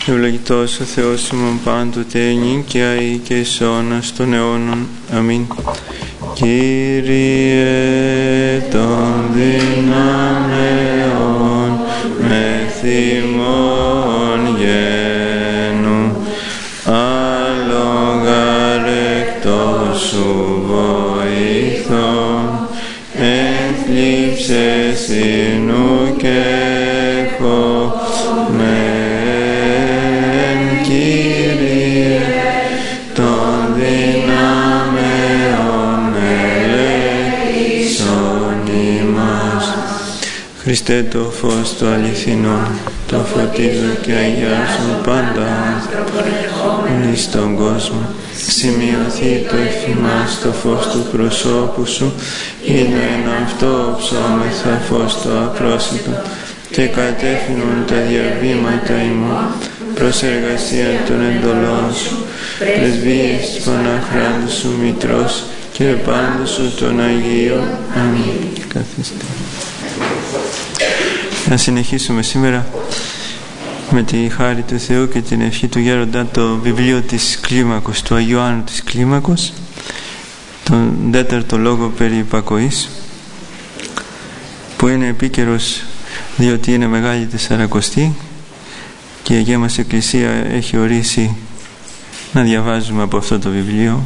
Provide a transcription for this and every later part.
Ευλογητός ο Θεός ημών πάντοτε, νυν και αεί και εις αιώνας των αιώνων. Αμήν. Κύριε των δυνάμεων μεθ' ημών γένου, άλογα ρεκτός σου βοηθών, ενθλίψες ίνου και χωμέν, Κύριε των δυνάμεων ελέησον ημάς. Χριστέ το φως το αληθινό, το φωτίζω και αγιάζω πάντα άνθρωπον ερχόμενοι στον κόσμο. Σημειωθεί το εφημάς το φως του προσώπου σου, είναι ένα αυτό ψώμεθα φως το απρόσιτο, και κατεύθυνον τα διαβήματα ημών προς εργασία των εντολών σου, πρεσβείες της Παναχράντου σου Μητρός και πάντου σου των Αγίων. Αμήν. Καθίστε. Να συνεχίσουμε σήμερα με τη χάρη του Θεού και την ευχή του Γέροντα το βιβλίο της Κλίμακος, του Αγίου Άννου της Κλίμακος, τον 4ο λόγο περί υπακοής, που είναι επίκαιρος διότι είναι Μεγάλη Τεσσαρακοστή και η Αγία μας Εκκλησία έχει ορίσει να διαβάζουμε από αυτό το βιβλίο,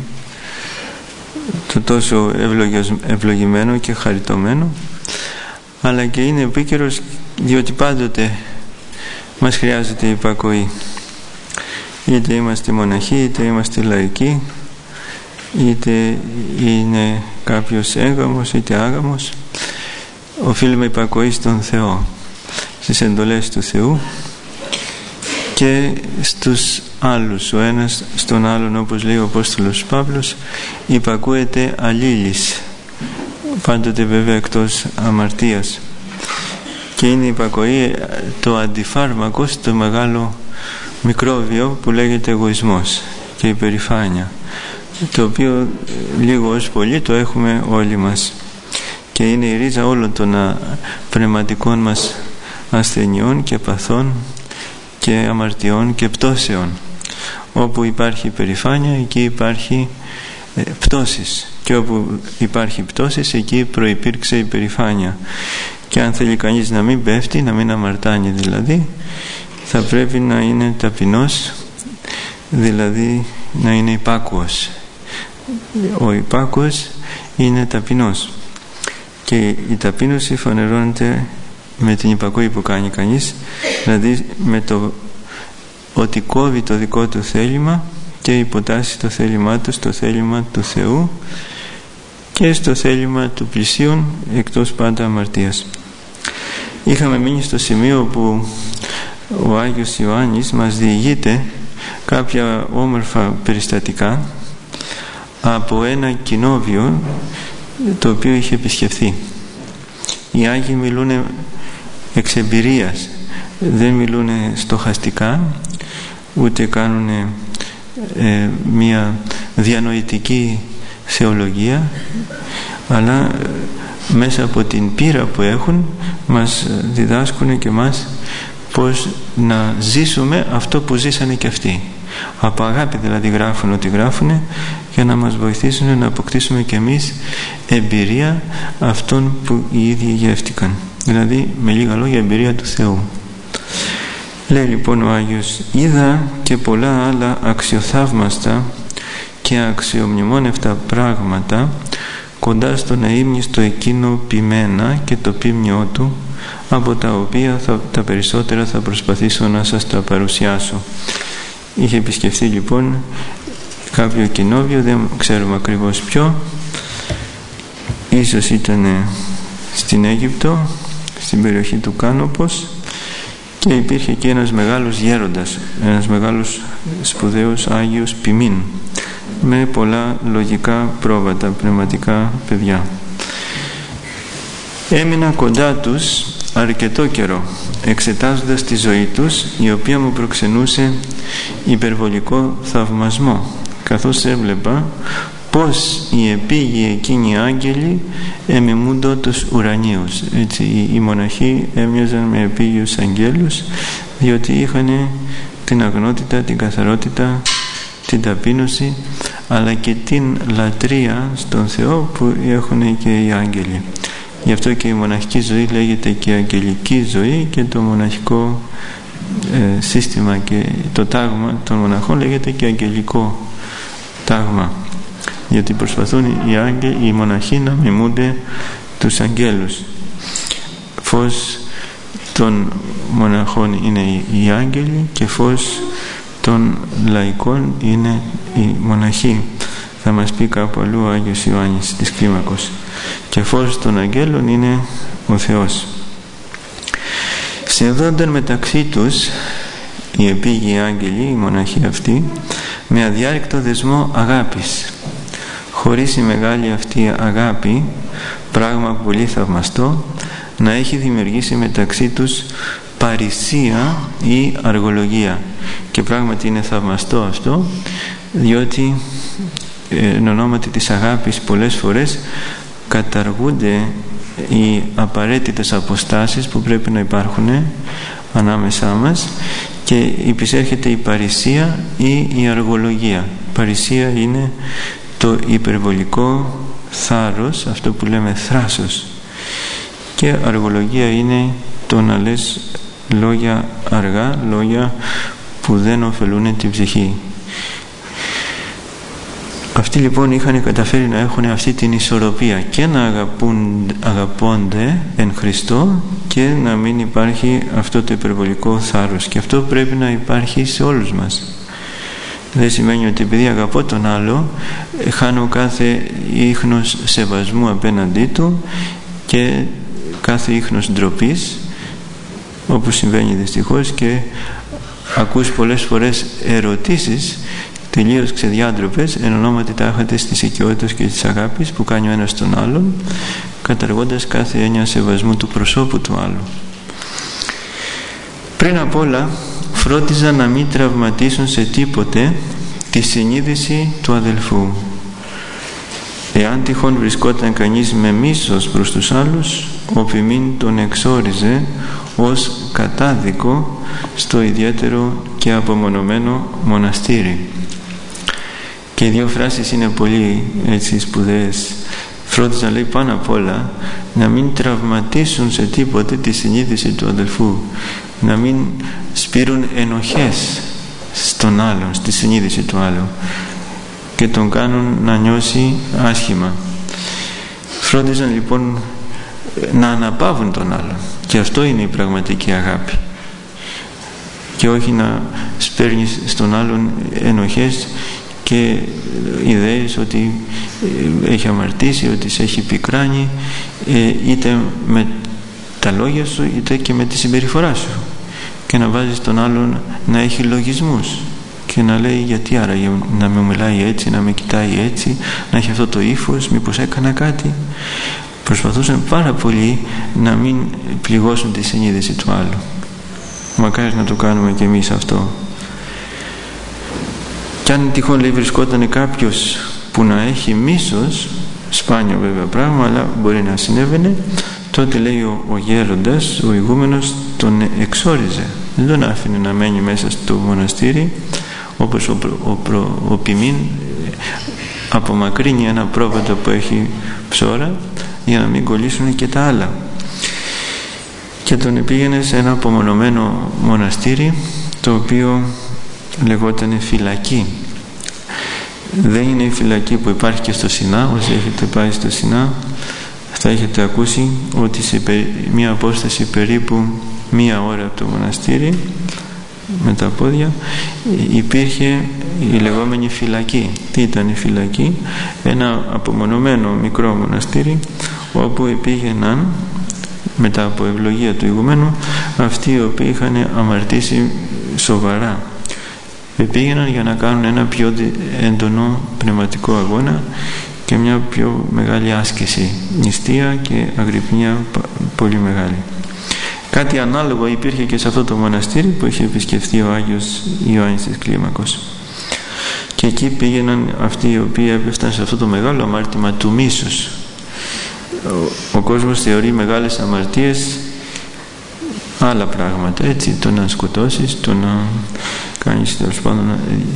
το τόσο ευλογημένο και χαριτωμένο, αλλά και είναι επίκαιρος διότι πάντοτε μας χρειάζεται υπακοή, είτε είμαστε μοναχοί είτε είμαστε λαϊκοί, είτε είναι κάποιος έγαμος είτε άγαμος, οφείλουμε υπακοή στον Θεό, στις εντολές του Θεού και στους άλλους, ο ένας στον άλλον, όπως λέει ο Απόστολος Παύλος, υπακούεται αλλήλης, πάντοτε βέβαια εκτός αμαρτίας. Και είναι η υπακοή το αντιφάρμακο στο μεγάλο μικρόβιο που λέγεται εγωισμός και υπερηφάνεια, το οποίο λίγο ως πολύ το έχουμε όλοι μας και είναι η ρίζα όλων των πνευματικών μας ασθενειών και παθών και αμαρτιών και πτώσεων. Όπου υπάρχει υπερηφάνεια, εκεί υπάρχει πτώσεις, και όπου υπάρχει πτώσεις, εκεί προϋπήρξε υπερηφάνεια. Και αν θέλει κανείς να μην πέφτει, να μην αμαρτάνει δηλαδή, θα πρέπει να είναι ταπεινός, δηλαδή να είναι υπάκουος. Ο υπάκουος είναι ταπεινός και η ταπείνωση φανερώνεται με την υπακοή που κάνει κανείς, δηλαδή με το ότι κόβει το δικό του θέλημα και υποτάσσει το θέλημά του στο θέλημα του Θεού και στο θέλημα του πλησίον, εκτός πάντα αμαρτίας. Είχαμε μείνει στο σημείο που ο Άγιος Ιωάννης μας διηγείται κάποια όμορφα περιστατικά από ένα κοινόβιο το οποίο είχε επισκεφθεί. Οι Άγιοι μιλούν εξ εμπειρίας, δεν μιλούν στοχαστικά, ούτε κάνουν μια διανοητική θεολογία, αλλά μέσα από την πείρα που έχουν μας διδάσκουν και μας πώς να ζήσουμε αυτό που ζήσανε και αυτοί. Από αγάπη δηλαδή γράφουν ό,τι γράφουν, για να μας βοηθήσουν να αποκτήσουμε και εμείς εμπειρία αυτών που οι ίδιοι γεύτηκαν, δηλαδή με λίγα λόγια εμπειρία του Θεού. Λέει λοιπόν ο Άγιος: είδα και πολλά άλλα αξιοθαύμαστα και αξιομνημόνευτα πράγματα κοντά στον αείμνηστο εκείνο ποιμένα και το ποίμνιό του, από τα οποία τα περισσότερα θα προσπαθήσω να σας τα παρουσιάσω. Είχε επισκεφθεί λοιπόν κάποιο κοινόβιο, δεν ξέρουμε ακριβώς ποιο, ίσως ήταν στην Αίγυπτο, στην περιοχή του Κάνοπος, και υπήρχε και ένας μεγάλος γέροντας, ένας μεγάλος σπουδαίος Άγιος ποιμήν, με πολλά λογικά πρόβατα, πνευματικά παιδιά. Έμεινα κοντά τους αρκετό καιρό, εξετάζοντας τη ζωή τους, η οποία μου προξενούσε υπερβολικό θαυμασμό, καθώς έβλεπα πως οι επίγειοι εκείνοι οι άγγελοι εμιμούντο τους ουρανίους. Έτσι, οι μοναχοί έμοιαζαν με επίγειους αγγέλους, διότι είχαν την αγνότητα, την καθαρότητα, την ταπείνωση, αλλά και την λατρεία στον Θεό που έχουν και οι άγγελοι. Γι' αυτό και η μοναχική ζωή λέγεται και αγγελική ζωή, και το μοναχικό σύστημα και το τάγμα των μοναχών λέγεται και αγγελικό τάγμα, γιατί προσπαθούν οι μοναχοί να μιμούνται τους αγγέλους. Φως των μοναχών είναι οι άγγελοι και φως των λαϊκών είναι οι μοναχοί. Θα μας πει κάπου αλλού ο Άγιος Ιωάννης της Κλίμακος. Και φως των αγγέλων είναι ο Θεός. Συνδέονταν μεταξύ τους οι επίγειοι άγγελοι, οι μοναχοί αυτοί, με αδιάρρηκτο δεσμό αγάπης. Χωρίς η μεγάλη αυτή αγάπη, πράγμα πολύ θαυμαστό, να έχει δημιουργήσει μεταξύ τους παρησία ή αργολογία. Και πράγματι είναι θαυμαστό αυτό, διότι εν ονόματι της αγάπης πολλές φορές καταργούνται οι απαραίτητες αποστάσεις που πρέπει να υπάρχουν ανάμεσά μας και υπησέρχεται η παρησία ή η αργολογία. Παρησία είναι το υπερβολικό θάρρος, αυτό που λέμε θράσος, και αργολογία είναι το να λες λόγια αργά, λόγια που δεν ωφελούν την ψυχή. Αυτοί λοιπόν είχαν καταφέρει να έχουν αυτή την ισορροπία και να αγαπώνται εν Χριστώ και να μην υπάρχει αυτό το υπερβολικό θάρρος, και αυτό πρέπει να υπάρχει σε όλους μας. Δεν σημαίνει ότι επειδή αγαπώ τον άλλο χάνω κάθε ίχνος σεβασμού απέναντί του και κάθε ίχνος ντροπής, όπως συμβαίνει δυστυχώς, και ακούς πολλές φορές ερωτήσεις τελείως ξεδιάντροπες εν ονόματι τάχατες της οικειότητας και της αγάπης που κάνει ο ένας τον άλλον, καταργώντας κάθε έννοια σεβασμού του προσώπου του άλλου. Πριν απ' όλα φρόντιζαν να μην τραυματίσουν σε τίποτε τη συνείδηση του αδελφού. Εάν τυχόν βρισκόταν κανείς με μίσος προς τους άλλους, ο ποιμήν τον εξόριζε ως κατάδικο στο ιδιαίτερο και απομονωμένο μοναστήρι. Και οι δύο φράσεις είναι πολύ έτσι σπουδαίες. Φρόντιζαν, λέει, πάνω απ' όλα να μην τραυματίσουν σε τίποτε τη συνείδηση του αδελφού, να μην σπείρουν ενοχές στον άλλον, στη συνείδηση του άλλου και τον κάνουν να νιώσει άσχημα. Φρόντιζαν λοιπόν να αναπαύουν τον άλλον, και αυτό είναι η πραγματική αγάπη, και όχι να σπέρνεις στον άλλον ενοχές και ιδέες ότι έχει αμαρτήσει, ότι σε έχει πικράνει, είτε με τα λόγια σου είτε και με τη συμπεριφορά σου, και να βάζεις τον άλλον να έχει λογισμούς και να λέει γιατί άραγε να με μιλάει έτσι, να με κοιτάει έτσι, να έχει αυτό το ύφος, μήπως έκανα κάτι. Προσπαθούσαν πάρα πολύ να μην πληγώσουν τη συνείδηση του άλλου. Μακάρι να το κάνουμε κι εμείς αυτό. Κι αν τυχόν, λέει, βρισκόταν κάποιος που να έχει μίσος, σπάνιο βέβαια πράγμα, αλλά μπορεί να συνέβαινε, τότε, λέει, ο γέροντας, ο ηγούμενος, τον εξόριζε. Δεν τον άφηνε να μένει μέσα στο μοναστήρι, όπως ο ποιμήν απομακρύνει ένα πρόβατο που έχει ψώρα για να μην κολλήσουν και τα άλλα, και τον πήγαινε σε ένα απομονωμένο μοναστήρι, το οποίο λεγόταν φυλακή. Δεν είναι η φυλακή που υπάρχει και στο Σινά. Όσοι έχετε πάει στο Σινά θα έχετε ακούσει ότι σε μια απόσταση περίπου 1 ώρα από το μοναστήρι με τα πόδια υπήρχε η λεγόμενη φυλακή. Τι ήταν η φυλακή? Ένα απομονωμένο μικρό μοναστήρι όπου πήγαιναν μετά από ευλογία του ηγουμένου αυτοί οι οποίοι είχαν αμαρτήσει σοβαρά. Πήγαιναν για να κάνουν ένα πιο έντονο πνευματικό αγώνα και μια πιο μεγάλη άσκηση, νηστεία και αγρυπνία πολύ μεγάλη. Κάτι ανάλογο υπήρχε και σε αυτό το μοναστήρι που είχε επισκεφθεί ο Άγιος Ιωάννης της Κλίμακος. Και και εκεί πήγαιναν αυτοί οι οποίοι έπεφταν σε αυτό το μεγάλο αμάρτημα του μίσους. Ο κόσμος θεωρεί μεγάλες αμαρτίες άλλα πράγματα, έτσι, το να σκοτώσεις, το να κάνεις τέλος πάντων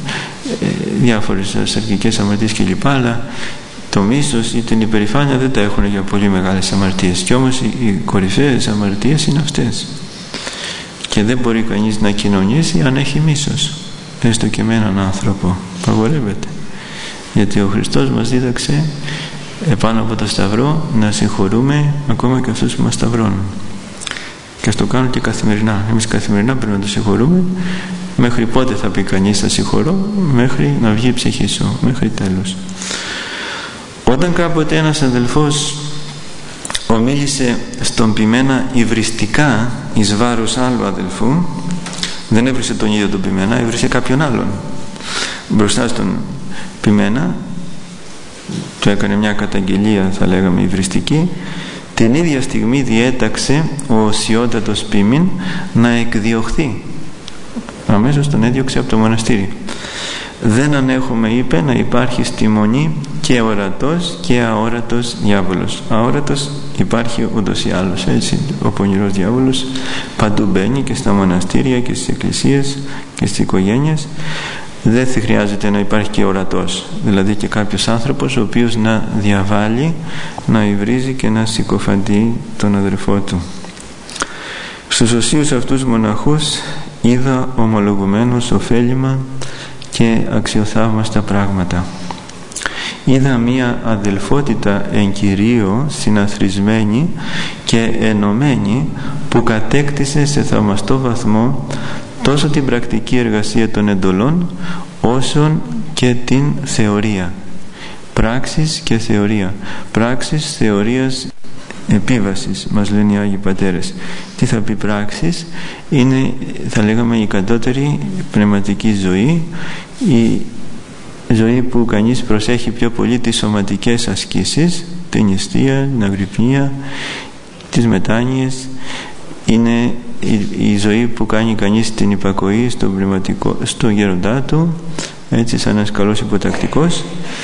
διάφορες σαρκικές αμαρτίες κλπ. Αλλά το μίσος ή την υπερηφάνεια δεν τα έχουν για πολύ μεγάλες αμαρτίες, και όμως οι κορυφαίες αμαρτίες είναι αυτές, και δεν μπορεί κανείς να κοινωνήσει αν έχει μίσος, έστω και με έναν άνθρωπο, παγορεύεται, γιατί ο Χριστός μας δίδαξε επάνω από το σταυρό να συγχωρούμε ακόμα και αυτούς που μας σταυρώνουν, και ας το κάνουν και καθημερινά. Εμείς καθημερινά πρέπει να το συγχωρούμε. Μέχρι πότε θα πει κανείς θα συγχωρώ? Μέχρι να βγει η ψυχή σου, μέχρι τέλος. Όταν κάποτε ένας αδελφός ομίλησε στον ποιμένα υβριστικά εις βάρος άλλου αδελφού, δεν έβρισε τον ίδιο τον ποιμένα, έβρισε κάποιον άλλον μπροστά στον ποιμένα, του έκανε μια καταγγελία, θα λέγαμε υβριστική. Την ίδια στιγμή διέταξε ο οσιότατος ποιμήν να εκδιωχθεί. Αμέσως τον έδιωξε από το μοναστήρι. Δεν ανέχομαι, είπε, να υπάρχει στη μονή και ορατός και αόρατος διάβολος. Αόρατος υπάρχει ούτως ή άλλως, έτσι. Ο πονηρός διάβολος παντού μπαίνει, και στα μοναστήρια και στις εκκλησίες και στις οικογένειες. Δεν χρειάζεται να υπάρχει και ορατός, δηλαδή και κάποιος άνθρωπος ο οποίος να διαβάλει, να υβρίζει και να συκοφαντεί τον αδερφό του. Στους οσίους αυτούς μοναχούς είδα ομολογουμένως ωφέλιμα και αξιοθαύμαστα πράγματα. Είδα μία αδελφότητα εν Κυρίω συναθρισμένη και ενωμένη, που κατέκτησε σε θαυμαστό βαθμό τόσο την πρακτική εργασία των εντολών όσο και την θεωρία. Πράξεις και θεωρία. Πράξεις θεωρίας επίβασης, μας λένε οι Άγιοι Πατέρες. Τι θα πει πράξεις? Είναι, θα λέγαμε, η κατώτερη πνευματική ζωή, η ζωή που κανείς προσέχει πιο πολύ τις σωματικές ασκήσεις, την νηστεία, την αγρυπνία, τις μετάνοιες. Είναι η ζωή που κάνει κανείς την υπακοή στον πνευματικό, στο γέροντά του, έτσι, σαν ένας καλός υποτακτικός,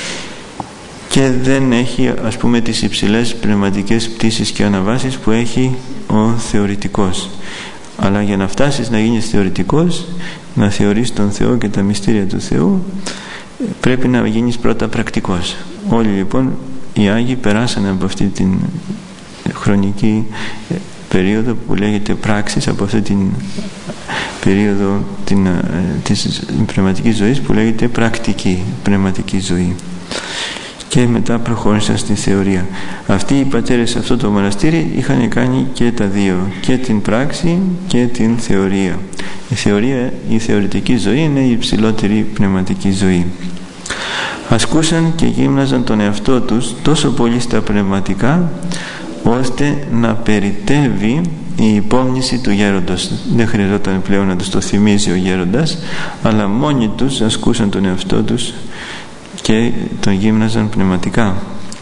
και δεν έχει, ας πούμε, τις υψηλές πνευματικές πτήσεις και αναβάσεις που έχει ο θεωρητικός. Αλλά για να φτάσεις να γίνεις θεωρητικός, να θεωρείς τον Θεό και τα μυστήρια του Θεού, πρέπει να γίνεις πρώτα πρακτικός. Όλοι λοιπόν οι Άγιοι περάσανε από αυτή την χρονική περίοδο που λέγεται πράξεις, από αυτή την περίοδο της πνευματικής ζωής που λέγεται πρακτική πνευματική ζωή, και μετά προχώρησαν στη θεωρία. Αυτοί οι πατέρες σε αυτό το μοναστήρι είχαν κάνει και τα δύο, και την πράξη και την θεωρία. Η θεωρία, η θεωρητική ζωή, είναι η υψηλότερη πνευματική ζωή. Ασκούσαν και γύμναζαν τον εαυτό τους τόσο πολύ στα πνευματικά, ώστε να περιτεύει η υπόμνηση του γέροντος. Δεν χρειαζόταν πλέον να τους το θυμίζει ο γέροντας, αλλά μόνοι τους ασκούσαν τον εαυτό τους και τον γύμναζαν πνευματικά.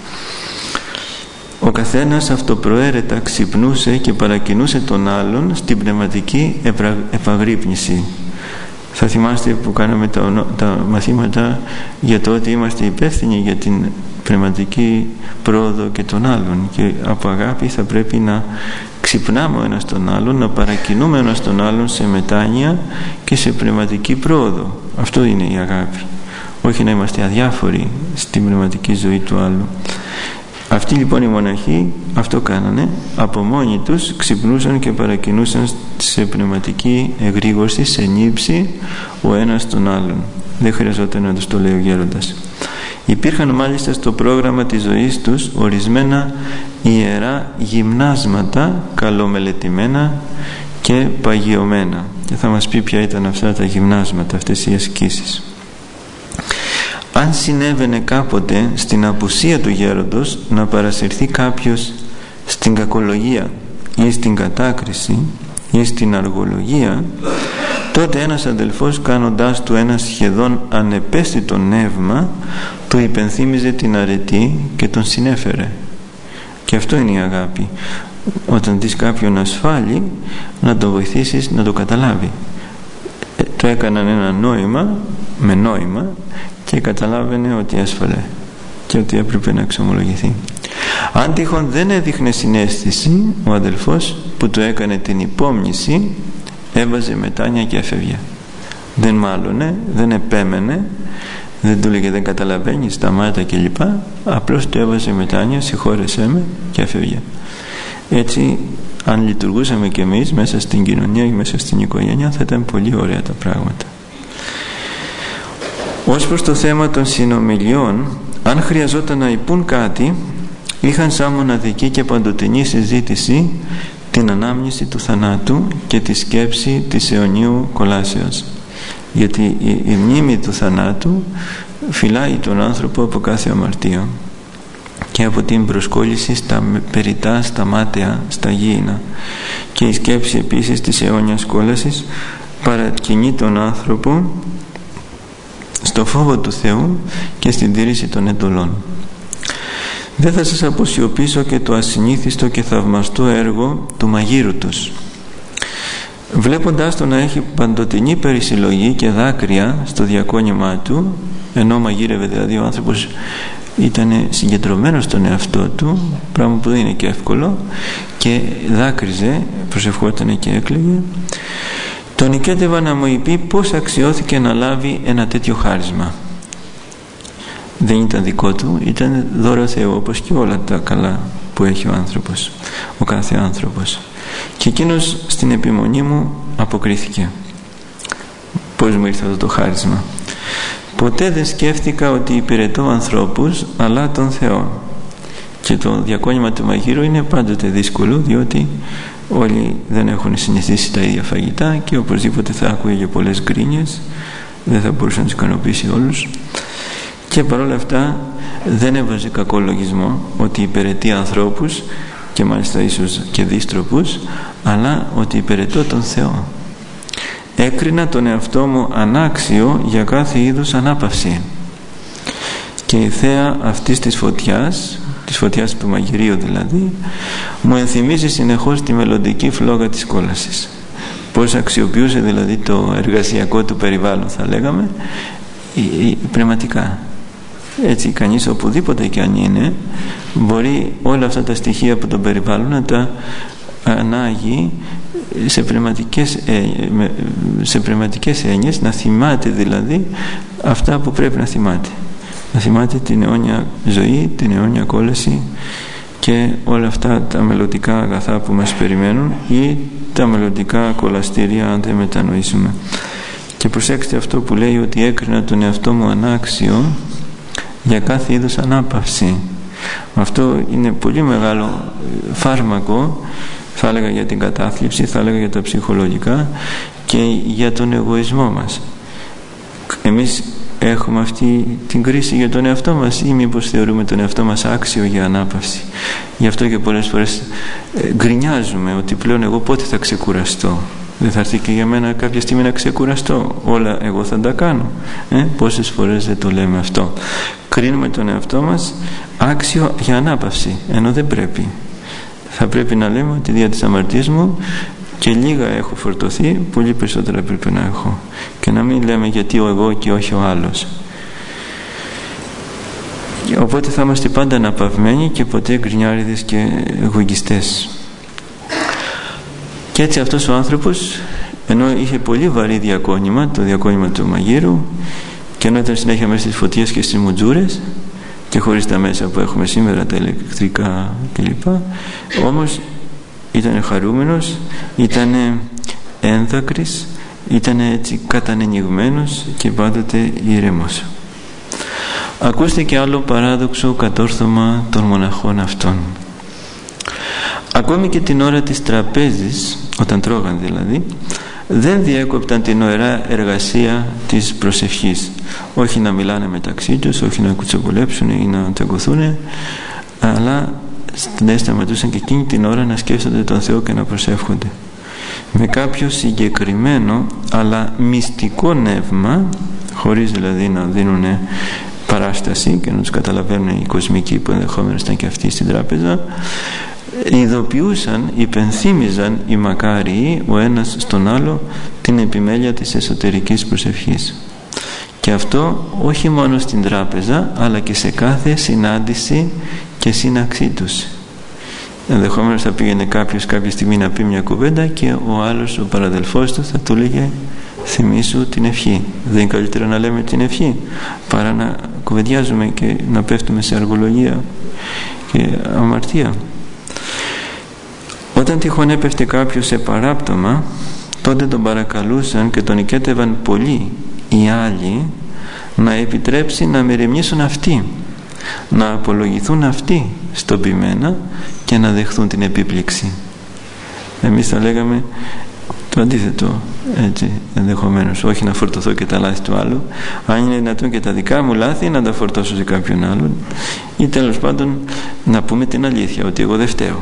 Ο καθένας αυτοπροαίρετα ξυπνούσε και παρακινούσε τον άλλον στην πνευματική επαγρύπνηση. Θα θυμάστε που κάναμε τα μαθήματα για το ότι είμαστε υπεύθυνοι για την πνευματική πρόοδο και των άλλων, και από αγάπη θα πρέπει να ξυπνάμε ο ένας τον άλλον, να παρακινούμε ο ένας τον άλλον σε μετάνοια και σε πνευματική πρόοδο. Αυτό είναι η αγάπη, όχι να είμαστε αδιάφοροι στην πνευματική ζωή του άλλου. Αυτοί λοιπόν οι μοναχοί αυτό κάνανε, από μόνοι τους ξυπνούσαν και παρακινούσαν σε πνευματική εγρήγορση, σε νύψη ο ένας τον άλλον. Δεν χρειαζόταν να τους το λέει ο γέροντας. Υπήρχαν μάλιστα στο πρόγραμμα της ζωής τους ορισμένα ιερά γυμνάσματα, καλομελετημένα και παγιωμένα, και θα μας πει ποια ήταν αυτά τα γυμνάσματα, αυτές οι ασκήσεις. Αν συνέβαινε κάποτε στην απουσία του γέροντος να παρασυρθεί κάποιος στην κακολογία ή στην κατάκριση ή στην αργολογία, τότε ένας αδελφός, κάνοντάς του ένα σχεδόν ανεπαίσθητο νεύμα, του υπενθύμιζε την αρετή και τον συνέφερε. Και αυτό είναι η αγάπη. Όταν δεις κάποιον ασφάλει, να τον βοηθήσεις να το καταλάβει. Το έκαναν ένα νόημα, με νόημα, και καταλάβαινε ότι έσφαλε και ότι έπρεπε να εξομολογηθεί. Αν τυχόν δεν έδειχνε συναίσθηση, ο αδελφός που του έκανε την υπόμνηση έβαζε μετάνοια και έφευγε. Δεν μάλωνε, δεν επέμενε, δεν του λέγε δεν καταλαβαίνει, σταμάτα κλπ. Απλώς του έβαζε μετάνοια, συγχώρεσέ με, και έφευγε. Έτσι, αν λειτουργούσαμε κι εμείς μέσα στην κοινωνία ή μέσα στην οικογένεια, θα ήταν πολύ ωραία τα πράγματα. Ως προς το θέμα των συνομιλιών, αν χρειαζόταν να υπούν κάτι, είχαν σαν μοναδική και παντοτινή συζήτηση την ανάμνηση του θανάτου και τη σκέψη της αιωνίου κολάσεως. Γιατί η μνήμη του θανάτου φυλάει τον άνθρωπο από κάθε αμαρτία και από την προσκόλληση στα περιτά, στα μάταια, στα γήινα. Και η σκέψη επίσης της αιώνιας κόλασης παρακινεί τον άνθρωπο στο φόβο του Θεού και στην τήρηση των εντολών. Δεν θα σας αποσιωπήσω και το ασυνήθιστο και θαυμαστό έργο του μαγείρου τους. Βλέποντάς τον να έχει παντοτινή περισυλλογή και δάκρυα στο διακόνημά του, ενώ μαγείρευε δηλαδή ο άνθρωπος ήταν συγκεντρωμένος στον εαυτό του, πράγμα που δεν είναι και εύκολο, και δάκρυζε, προσευχόταν και έκλαιγε, τον οικέτευα να μου πει πώς αξιώθηκε να λάβει ένα τέτοιο χάρισμα. Δεν ήταν δικό του, ήταν δώρο Θεού, όπως και όλα τα καλά που έχει ο άνθρωπος, ο κάθε άνθρωπος. Και εκείνος στην επιμονή μου αποκρίθηκε. Πώς μου ήρθε αυτό το χάρισμα? Ποτέ δεν σκέφτηκα ότι υπηρετώ ανθρώπους, αλλά τον Θεό. Και το διακόνημα του μαγείρου είναι πάντοτε δύσκολο, διότι όλοι δεν έχουν συνηθίσει τα ίδια φαγητά και οπωσδήποτε θα άκουγε πολλές γκρίνιες, δεν θα μπορούσε να τους ικανοποιήσει όλους. Και παρόλα αυτά δεν έβαζε κακό λογισμό ότι υπηρετεί ανθρώπους, και μάλιστα ίσως και δύστροπους, αλλά ότι υπηρετώ τον Θεό. Έκρινα τον εαυτό μου ανάξιο για κάθε είδους ανάπαυση, και η θέα αυτής της φωτιάς του μαγειρίου δηλαδή, μου ενθυμίζει συνεχώς τη μελλοντική φλόγα της κόλασης. Πώς αξιοποιούσε δηλαδή το εργασιακό του περιβάλλον, θα λέγαμε, πνευματικά. Έτσι κανείς οπουδήποτε και αν είναι μπορεί όλα αυτά τα στοιχεία που τον περιβάλλουν να τα ανάγει σε πνευματικές έννοιες, να θυμάται δηλαδή αυτά που πρέπει να θυμάται. Να θυμάται την αιώνια ζωή, την αιώνια κόλαση και όλα αυτά τα μελλοντικά αγαθά που μας περιμένουν ή τα μελλοντικά κολαστήρια, αν δεν μετανοήσουμε. Και προσέξτε αυτό που λέει, ότι έκρινα τον εαυτό μου ανάξιο για κάθε είδους ανάπαυση. Αυτό είναι πολύ μεγάλο φάρμακο, θα έλεγα, για την κατάθλιψη, θα έλεγα για τα ψυχολογικά και για τον εγωισμό μας. Εμείς έχουμε αυτή την κρίση για τον εαυτό μας, ή μήπως θεωρούμε τον εαυτό μας άξιο για ανάπαυση? Γι' αυτό και πολλές φορές γκρινιάζουμε ότι πλέον εγώ πότε θα ξεκουραστώ? Δεν θα έρθει και για μένα κάποια στιγμή να ξεκουραστώ? Όλα εγώ θα τα κάνω. Πόσες φορές δεν το λέμε αυτό? Κρίνουμε τον εαυτό μας άξιο για ανάπαυση, ενώ δεν πρέπει. Θα πρέπει να λέμε ότι δια της αμαρτίας μου και λίγα έχω φορτωθεί, πολύ περισσότερα πρέπει να έχω. Και να μην λέμε γιατί ο εγώ και όχι ο άλλος. Οπότε θα είμαστε πάντα αναπαυμένοι και ποτέ γκρινιάριδες και εγωιστές. Και έτσι αυτός ο άνθρωπος, ενώ είχε πολύ βαρύ διακόνημα, το διακόνημα του μαγείρου, και ενώ ήταν συνέχεια μέσα στις φωτίες και στις μουτζούρες και χωρίς τα μέσα που έχουμε σήμερα, τα ηλεκτρικά κλπ, όμως ήταν χαρούμενος, ήταν ένδακρης, ήταν έτσι κατανενιγμένος και πάντοτε ήρεμος. Ακούστε και άλλο παράδοξο κατόρθωμα των μοναχών αυτών. Ακόμη και την ώρα της τραπέζης, όταν τρώγαν δηλαδή, δεν διέκοπταν την ωραία εργασία της προσευχής. Όχι να μιλάνε μεταξύ τους, όχι να κουτσομπολέψουν ή να τσακωθούν, αλλά δεν σταματούσαν και εκείνη την ώρα να σκέφτονται τον Θεό και να προσεύχονται. Με κάποιο συγκεκριμένο αλλά μυστικό νεύμα, χωρίς δηλαδή να δίνουν παράσταση και να τους καταλαβαίνουν οι κοσμικοί που ενδεχόμενα ήταν και αυτοί στην τράπεζα, ειδοποιούσαν, υπενθύμιζαν οι μακάριοι ο ένας στον άλλο την επιμέλεια της εσωτερικής προσευχής. Και αυτό όχι μόνο στην τράπεζα, αλλά και σε κάθε συνάντηση και σύναξή τους. Ενδεχομένως θα πήγαινε κάποιος κάποια στιγμή να πει μια κουβέντα και ο άλλος, ο παραδελφός του, θα του λέγε θυμήσου την ευχή. Δεν είναι καλύτερο να λέμε την ευχή παρά να κουβεντιάζουμε και να πέφτουμε σε αργολογία και αμαρτία? Όταν τυχόν έπεφτε κάποιος σε παράπτωμα, τότε τον παρακαλούσαν και τον οικέτευαν πολύ οι άλλοι να επιτρέψει να μερεμνήσουν αυτοί, να απολογηθούν αυτοί στον ποιμένα και να δεχθούν την επίπληξη. Εμείς θα λέγαμε το αντίθετο, έτσι, ενδεχομένως, όχι να φορτωθώ και τα λάθη του άλλου, αν είναι δυνατόν και τα δικά μου λάθη να τα φορτώσω σε κάποιον άλλον, ή τέλος πάντων να πούμε την αλήθεια, ότι εγώ δεν φταίω.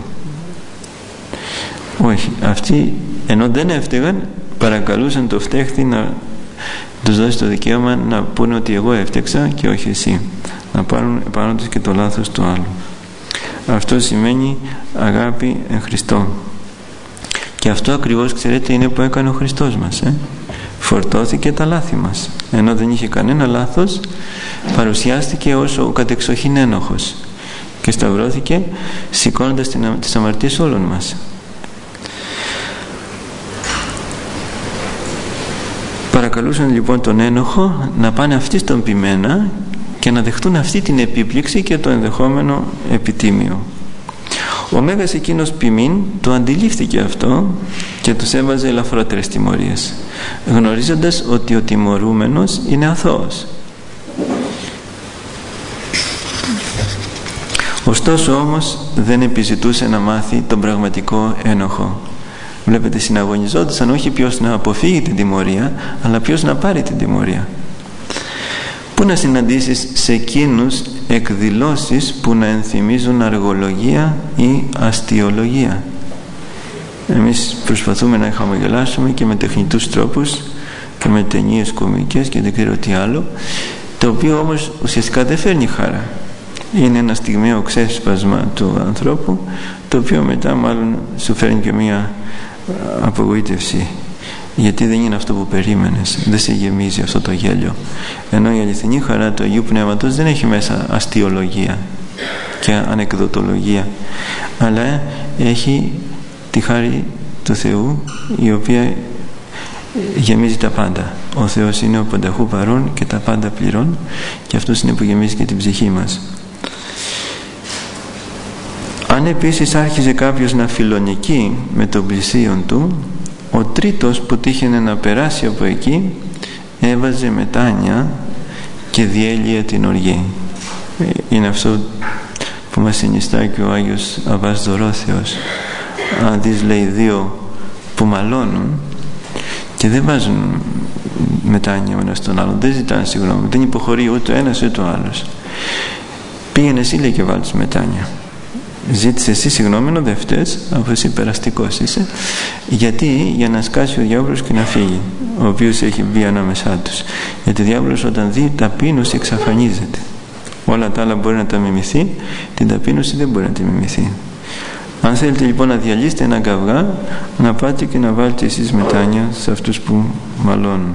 Όχι, αυτοί ενώ δεν έφταιγαν, παρακαλούσαν το φταίχτη να τους δώσει το δικαίωμα να πούνε ότι εγώ έφτεξα και όχι εσύ, να πάρουν επάνω τους και το λάθος του άλλου. Αυτό σημαίνει αγάπη εν Χριστώ. Και αυτό ακριβώς, ξέρετε, είναι που έκανε ο Χριστός μας. Φορτώθηκε τα λάθη μας, ενώ δεν είχε κανένα λάθος, παρουσιάστηκε ως ο κατεξοχήν ένοχος και σταυρώθηκε σηκώνοντας τις αμαρτίες όλων μας. Παρακαλούσαν λοιπόν τον ένοχο να πάνε αυτοί στον ποιμένα και να δεχτούν αυτή την επίπληξη και το ενδεχόμενο επιτίμιο. Ο Μέγας εκείνος ποιμήν το αντιλήφθηκε αυτό και τους έβαζε ελαφρότερες τιμωρίες, γνωρίζοντας ότι ο τιμωρούμενος είναι αθώος. Ωστόσο όμως δεν επιζητούσε να μάθει τον πραγματικό ένοχο. Βλέπετε, συναγωνιζόντουσαν όχι ποιος να αποφύγει την τιμωρία, αλλά ποιος να πάρει την τιμωρία. Πού να συναντήσεις σε εκείνους εκδηλώσεις που να ενθυμίζουν αργολογία ή αστιολογία? Εμείς προσπαθούμε να χαμογελάσουμε και με τεχνητούς τρόπους και με ταινίες κωμικές και δεν ξέρω τι άλλο, το οποίο όμως ουσιαστικά δεν φέρνει χαρά. Είναι ένα στιγμιαίο ξέσπασμα του ανθρώπου, το οποίο μετά μάλλον σου φέρνει και μία απογοήτευση, γιατί δεν είναι αυτό που περίμενες, δεν σε γεμίζει αυτό το γέλιο. Ενώ η αληθινή χαρά του Αγίου Πνεύματος δεν έχει μέσα αστιολογία και ανεκδοτολογία, αλλά έχει τη χάρη του Θεού, η οποία γεμίζει τα πάντα. Ο Θεός είναι ο πανταχού παρών και τα πάντα πληρών, και αυτός είναι που γεμίζει και την ψυχή μας. Αν επίσης άρχιζε κάποιος να φιλονικεί με τον πλησίον του, ο τρίτος που τύχαινε να περάσει από εκεί έβαζε μετάνοια και διέλυε την οργή. Είναι αυτό που μας συνιστά και ο Άγιος Αββάς Δωρόθεος. Αν δεις, λέει, δύο που μαλώνουν και δεν βάζουν μετάνοια ο ένας στον άλλον, δεν ζητάνε συγγνώμη, δεν υποχωρεί ούτε ο ένας ούτε ο άλλος. Πήγαινε εσύ, λέει, και βάλεις μετάνοια. Ζήτησε εσύ συγγνώμη, ενώ δεν φταίς, αφού εσύ περαστικός είσαι. Γιατί? Για να σκάσει ο διάβολος και να φύγει, ο οποίος έχει μπει ανάμεσά τους. Γιατί ο διάβολος όταν δει ταπείνωση εξαφανίζεται. Όλα τα άλλα μπορεί να τα μιμηθεί, την ταπείνωση δεν μπορεί να τη μιμηθεί. Αν θέλετε λοιπόν να διαλύσετε έναν καυγά, να πάτε και να βάλετε εσείς μετάνοια σε αυτούς που μαλώνουν.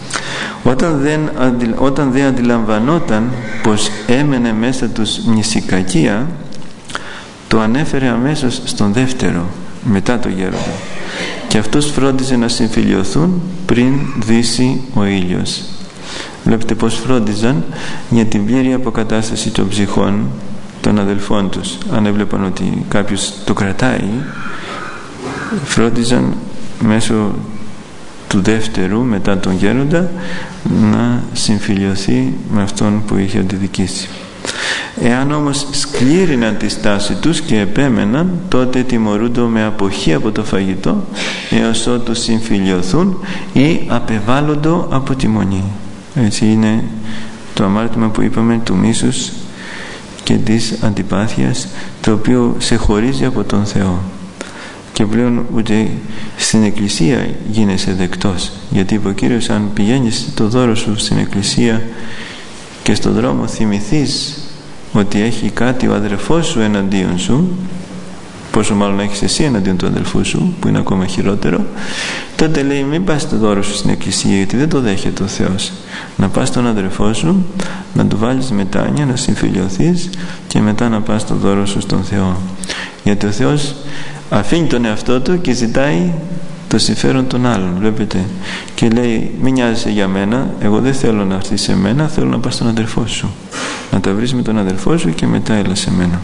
Όταν δεν αντιλαμβανόταν πως έμενε μέσα τους μνησικακία, το ανέφερε αμέσως στον δεύτερο, μετά το γέροντα, και αυτός φρόντιζε να συμφιλιωθούν πριν δύσει ο ήλιος. Βλέπετε πως φρόντιζαν για την πλήρη αποκατάσταση των ψυχών των αδελφών τους. Αν έβλεπαν ότι κάποιος το κρατάει, φρόντιζαν μέσω του δεύτερου μετά τον γέροντα να συμφιλιωθεί με αυτόν που είχε αντιδικήσει. Εάν όμως σκλήριναν τη στάση τους και επέμεναν, τότε τιμωρούνται με αποχή από το φαγητό έως ότου συμφιλιωθούν ή απεβάλλονται από τη μονή. Έτσι είναι το αμάρτημα που είπαμε του μίσους και της αντιπάθειας, το οποίο σε χωρίζει από τον Θεό. Και πλέον ούτε στην εκκλησία γίνεσαι δεκτός, γιατί είπε ο Κύριος, αν πηγαίνεις το δώρο σου στην εκκλησία και στον δρόμο θυμηθείς ότι έχει κάτι ο αδερφός σου εναντίον σου, πόσο μάλλον έχεις εσύ εναντίον του αδελφού σου, που είναι ακόμα χειρότερο, τότε λέει μην πας το δώρο σου στην εκκλησία, γιατί δεν το δέχεται ο Θεός. Να πας στον αδελφό σου, να του βάλεις μετάνοια, να συμφιλιωθείς και μετά να πας το δώρο σου στον Θεό. Γιατί ο Θεός αφήνει τον εαυτό του και ζητάει το συμφέρον των άλλων, βλέπετε, και λέει μην νοιάζεσαι για μένα, εγώ δεν θέλω να έρθεις σε μένα, θέλω να πας στον αδελφό σου, να τα βρεις με τον αδελφό σου και μετά έλα σε μένα.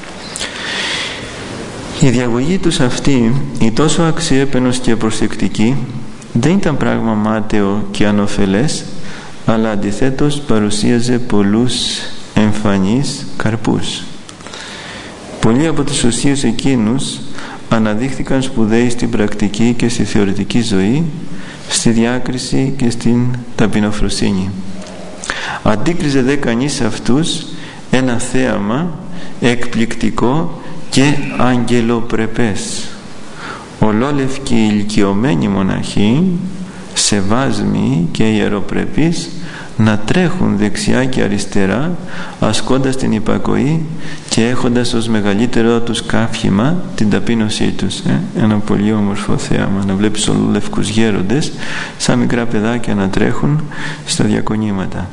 Η διαγωγή τους αυτή, η τόσο αξιέπαινος και προσεκτική, δεν ήταν πράγμα μάταιο και ανωφελές, αλλά αντιθέτως παρουσίαζε πολλούς εμφανείς καρπούς. Πολλοί από τους οσίους εκείνους αναδείχθηκαν σπουδαίοι στην πρακτική και στη θεωρητική ζωή, στη διάκριση και στην ταπεινοφροσύνη. Αντίκριζε δε κανείς σε αυτούς ένα θέαμα εκπληκτικό και αγγελοπρεπές. Ολόλευκοι ηλικιωμένοι μοναχοί, σεβάσμοι και ιεροπρεπείς, να τρέχουν δεξιά και αριστερά, ασκώντας την υπακοή και έχοντας ως μεγαλύτερο τους καύχημα την ταπείνωσή τους. Ένα πολύ όμορφο θέαμα, να βλέπεις ολόλευκους γέροντες σαν μικρά παιδάκια να τρέχουν στα διακονήματα.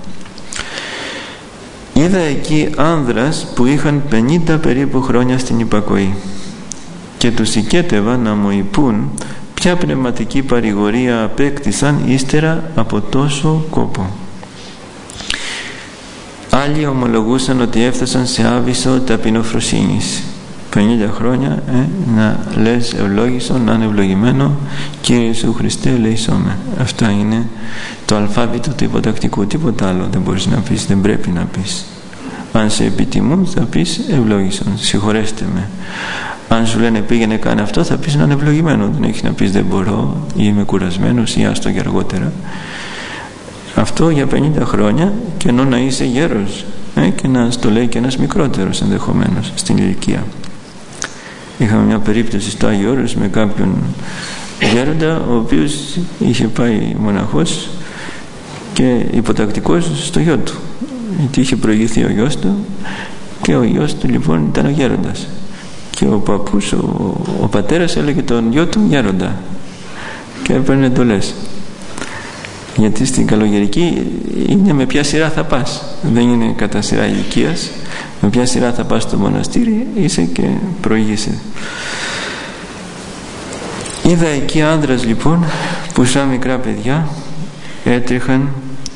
Είδα εκεί άνδρας που είχαν 50 περίπου χρόνια στην υπακοή και τους οικέτευα να μου υπούν ποια πνευματική παρηγορία απέκτησαν ύστερα από τόσο κόπο. Άλλοι ομολογούσαν ότι έφτασαν σε άβυσσο ταπεινοφροσύνης. 50 χρόνια να λες ευλόγησον, να είναι ευλογημένο, Κύριε Ιησού Χριστέ ελεησόμαι. Αυτά είναι το αλφάβητο του υποτακτικού, τίποτα άλλο δεν μπορείς να πεις, δεν πρέπει να πεις. Αν σε επιτιμούν θα πεις ευλόγησον, συγχωρέστε με. Αν σου λένε πήγαινε κάνε αυτό, θα πεις να είναι ευλογημένο, δεν έχεις να πεις δεν μπορώ ή είμαι κουρασμένος ή άστο για αργότερα. Αυτό για 50 χρόνια, και ενώ να είσαι γέρος και να στο λέει και ένας μικρότερος ενδεχομένως στην ηλικία. Είχαμε μια περίπτωση στο Άγιο Όρος με κάποιον γέροντα ο οποίος είχε πάει μοναχός και υποτακτικός στο γιο του, γιατί είχε προηγηθεί ο γιος του και ο γιος του λοιπόν ήταν ο γέροντας και ο παππούς, ο πατέρας έλεγε τον γιο του γέροντα και έπαιρνε εντολές. Γιατί στην καλογερική είναι με ποια σειρά θα πας, δεν είναι κατά σειρά ηλικίας, με ποια σειρά θα πας στο μοναστήρι είσαι και προηγείσαι. Είδα εκεί άνδρας λοιπόν που σαν μικρά παιδιά έτρεχαν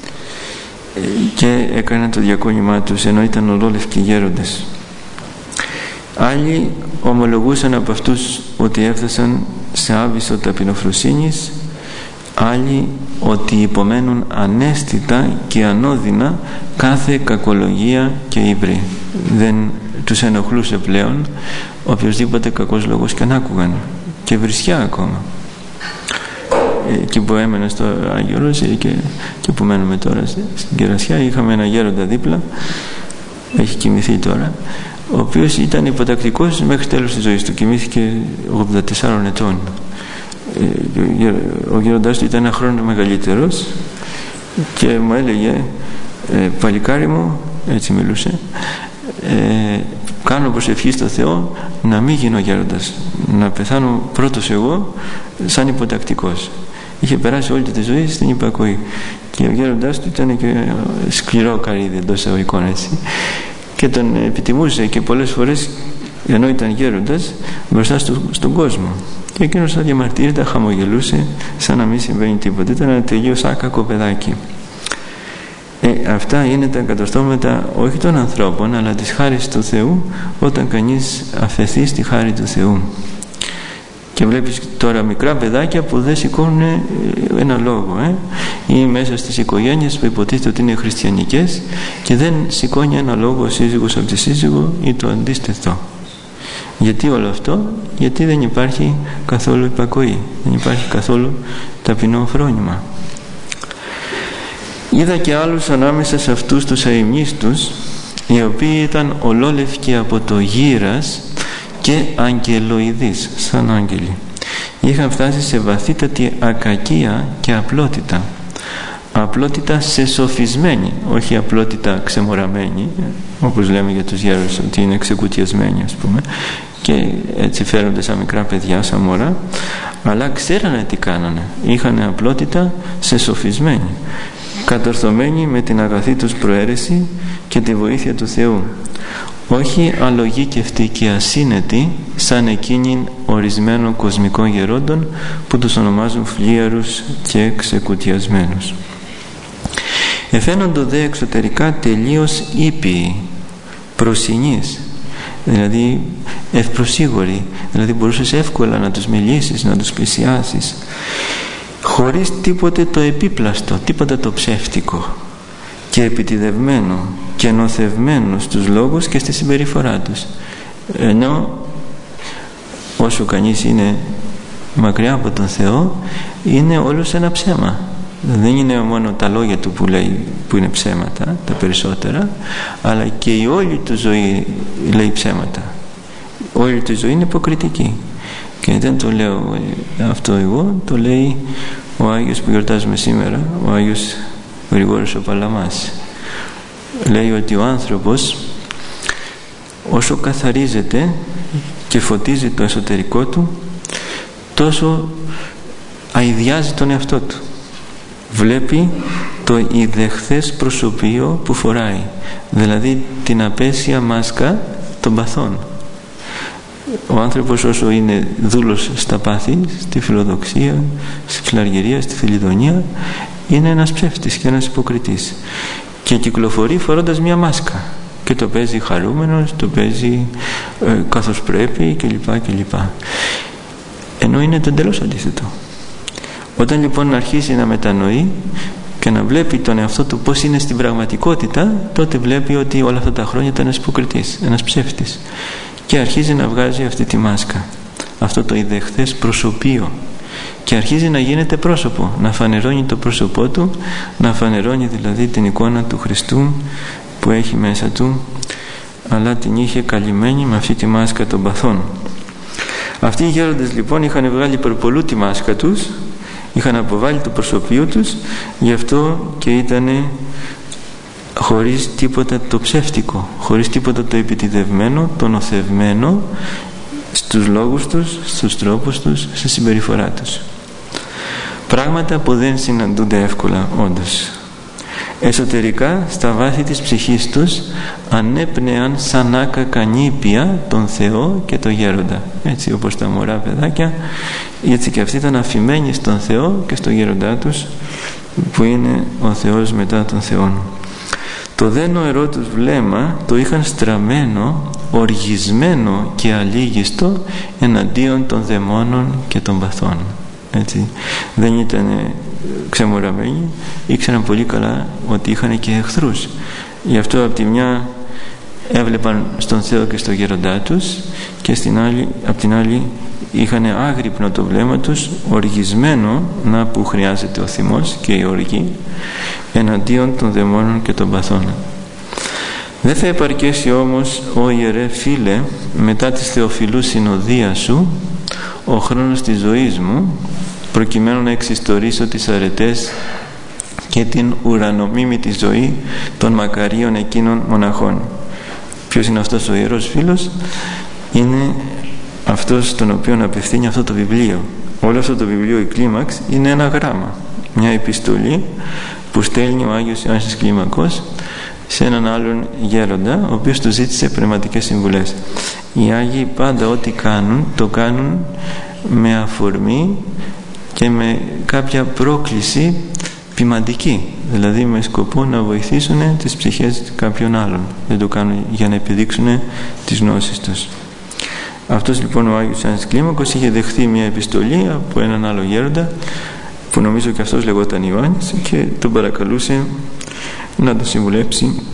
και έκαναν το διακόνημά τους ενώ ήταν ολόλευκοι γέροντες. Άλλοι ομολογούσαν από αυτούς ότι έφτασαν σε άβυσσο ταπεινοφροσύνης, άλλοι ότι υπομένουν ανέστητα και ανώδυνα κάθε κακολογία και ύβρι. Δεν τους ενοχλούσε πλέον οποιοσδήποτε κακός λόγος και αν άκουγαν, και βρισιά ακόμα. Εκεί που έμενα στο Άγιο Όρος και που μένουμε τώρα στην Κερασιά, είχαμε ένα γέροντα δίπλα, έχει κοιμηθεί τώρα, ο οποίος ήταν υποτακτικός μέχρι τέλος της ζωής του, κοιμήθηκε 84 ετών. Ο γέροντάς του ήταν ένα χρόνο μεγαλύτερος και μου έλεγε παλικάρι μου, έτσι μιλούσε, κάνω προσευχή στο Θεό να μην γίνω γέροντας, να πεθάνω πρώτος εγώ σαν υποτακτικός. Είχε περάσει όλη τη ζωή στην υπακοή και ο γέροντάς του ήταν και σκληρό καρύδι εντός εισαγωγικών, έτσι, και τον επιτιμούσε και πολλές φορές ενώ ήταν γέροντας μπροστά στον κόσμο. Και εκείνος θα διαμαρτύρεται, χαμογελούσε σαν να μην συμβαίνει τίποτα. Ήταν ένα τελείως άκακο παιδάκι. Αυτά είναι τα κατορθώματα όχι των ανθρώπων αλλά της χάρης του Θεού, όταν κανείς αφαιθεί στη χάρη του Θεού. Και βλέπεις τώρα μικρά παιδάκια που δεν σηκώνουν ένα λόγο ή μέσα στις οικογένειες που υποτίθεται ότι είναι χριστιανικές και δεν σηκώνει ένα λόγο ο σύζυγος από τη σύζυγο ή το αντίστοιχο. Γιατί όλο αυτό? Γιατί δεν υπάρχει καθόλου υπακοή, δεν υπάρχει καθόλου ταπεινό φρόνημα. Είδα και άλλους ανάμεσα σε αυτούς τους αημνίστους, οι οποίοι ήταν ολόλευκοι από το γύρας και αγγελοειδείς, σαν άγγελοι. Είχαν φτάσει σε βαθύτατη ακακία και απλότητα. απλότητα σεσοφισμένη, όχι απλότητα ξεμοραμένη, όπως λέμε για τους γέρους ότι είναι ξεκουτιασμένοι, ας πούμε, και έτσι φέρονται σαν μικρά παιδιά, σαν μωρά, αλλά ξέρανε τι κάνανε, είχαν απλότητα σεσοφισμένη, κατορθωμένη με την αγαθή τους προαίρεση και τη βοήθεια του Θεού, όχι αλογίκευτοι και ασύνετοι σαν εκείνοι ορισμένων κοσμικών γερόντων που τους ονομάζουν φλίαρους και ξεκουτιασμένους. Εφαίνοντο δε εξωτερικά τελείως ήπιοι, προσινείς, δηλαδή ευπροσίγοροι, δηλαδή μπορούσες εύκολα να τους μιλήσεις, να τους πλησιάσεις, χωρίς τίποτε το επίπλαστο, τίποτα το ψεύτικο, και επιτιδευμένο και νοθευμένο στους λόγους και στη συμπεριφορά τους. Ενώ όσο κανείς είναι μακριά από τον Θεό, είναι όλος ένα ψέμα. Δεν είναι μόνο τα λόγια του που λέει, που είναι ψέματα, τα περισσότερα, αλλά και η όλη του ζωή λέει ψέματα. Όλη του ζωή είναι υποκριτική. Και δεν το λέω αυτό εγώ, το λέει ο Άγιος που γιορτάζουμε σήμερα, ο Άγιος Γρηγόρης ο Παλαμάς. Λέει ότι ο άνθρωπος όσο καθαρίζεται και φωτίζει το εσωτερικό του, τόσο αηδιάζει τον εαυτό του. Βλέπει το ιδεχθές προσωπείο που φοράει, δηλαδή την απέσια μάσκα των παθών. Ο άνθρωπος όσο είναι δούλος στα πάθη, στη φιλοδοξία, στη φλαργυρία, στη θελιδονία, είναι ένας ψεύτης και ένας υποκριτής και κυκλοφορεί φορώντας μια μάσκα και το παίζει χαρούμενος, το παίζει καθώς πρέπει κλπ. Ενώ είναι το εντελώς αντίθετο. Όταν λοιπόν αρχίσει να μετανοεί και να βλέπει τον εαυτό του πώς είναι στην πραγματικότητα, τότε βλέπει ότι όλα αυτά τα χρόνια ήταν ένας υποκριτής, ένας ψεύτης, και αρχίζει να βγάζει αυτή τη μάσκα, αυτό το ιδεχθές προσωπείο, και αρχίζει να γίνεται πρόσωπο, να φανερώνει το πρόσωπό του, να φανερώνει δηλαδή την εικόνα του Χριστού που έχει μέσα του, αλλά την είχε καλυμμένη με αυτή τη μάσκα των παθών. Αυτοί οι γέροντες λοιπόν είχαν βγάλει προπολού τη μάσκα τους, είχαν αποβάλει το προσωπείο τους, γι' αυτό και ήταν χωρίς τίποτα το ψεύτικο, χωρίς τίποτα το επιτιδευμένο, το νοθευμένο στους λόγους τους, στους τρόπους τους, στη συμπεριφορά τους. Πράγματα που δεν συναντούνται εύκολα όντως. Εσωτερικά στα βάθη της ψυχής τους ανέπνεαν σαν άκακα νήπια τον Θεό και τον γέροντα, έτσι όπως τα μωρά παιδάκια, έτσι και αυτοί ήταν αφημένοι στον Θεό και στον γέροντά τους που είναι ο Θεός μετά τον Θεόν. Το δε νοερό τους βλέμμα το είχαν στραμμένο, οργισμένο και αλήγιστο εναντίον των δαιμόνων και των παθών. Έτσι. Δεν ήταν ξεμοραμένοι, ήξεραν πολύ καλά ότι είχαν και εχθρούς. Γι' αυτό από τη μια έβλεπαν στον Θεό και στον γέροντά τους, και από την άλλη είχαν άγρυπνο το βλέμμα τους, οργισμένο, να που χρειάζεται ο θυμός και η οργή, εναντίον των δαιμόνων και των παθών. Δεν θα επαρκέσει όμως, ο ιερέ φίλε, μετά της Θεοφιλού συνοδείας σου, ο χρόνος της ζωής μου, προκειμένου να εξιστορήσω τις αρετές και την ουρανομίμητη ζωή των μακαρίων εκείνων μοναχών. Ποιος είναι αυτός ο ιερός φίλος? Είναι αυτός στον οποίο απευθύνει αυτό το βιβλίο. Όλο αυτό το βιβλίο, η Κλίμαξ, είναι ένα γράμμα, μια επιστολή που στέλνει ο Άγιος Ιωάννης Κλίμακος σε έναν άλλον γέροντα, ο οποίος του ζήτησε πνευματικές συμβουλές. Οι Άγιοι πάντα ό,τι κάνουν, το κάνουν με αφορμή και με κάποια πρόκληση ποιμαντική, δηλαδή με σκοπό να βοηθήσουν τις ψυχές κάποιων άλλων. Δεν το κάνουν για να επιδείξουν τις γνώσεις τους. Αυτός λοιπόν ο Άγιος Ιωάννης Κλίμακος είχε δεχθεί μια επιστολή από έναν άλλο γέροντα, που νομίζω και αυτός λεγόταν Ιωάννης, και τον παρακαλούσε να το συμβουλέψει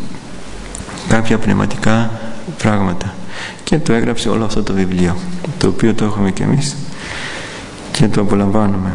κάποια πνευματικά πράγματα, και το έγραψε όλο αυτό το βιβλίο, το οποίο το έχουμε και εμείς και το απολαμβάνουμε.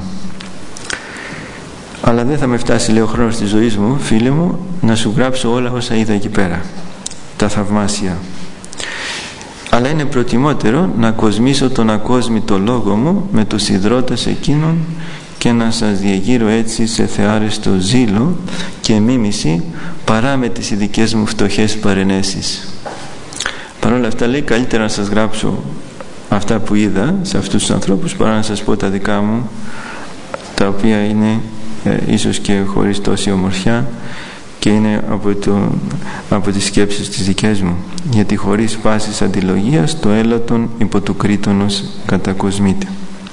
Αλλά δεν θα με φτάσει, λέει, ο χρόνος της ζωής μου, φίλε μου, να σου γράψω όλα όσα είδα εκεί πέρα, τα θαυμάσια. Αλλά είναι προτιμότερο να κοσμήσω τον ακόσμητο λόγο μου με τους ιδρώτες εκείνων και να σας διεγείρω έτσι σε θεάριστο ζήλο και μίμηση παρά με τις ειδικές μου φτωχές παρενέσεις. Παρ' όλα αυτά λέει, καλύτερα να σας γράψω αυτά που είδα σε αυτούς τους ανθρώπους παρά να σας πω τα δικά μου, τα οποία είναι ίσως και χωρίς τόση ομορφιά και είναι από τις σκέψεις τις δικές μου, γιατί χωρίς πάσης αντιλογίας το έλατον υπό του κρίτονος κατακοσμείται.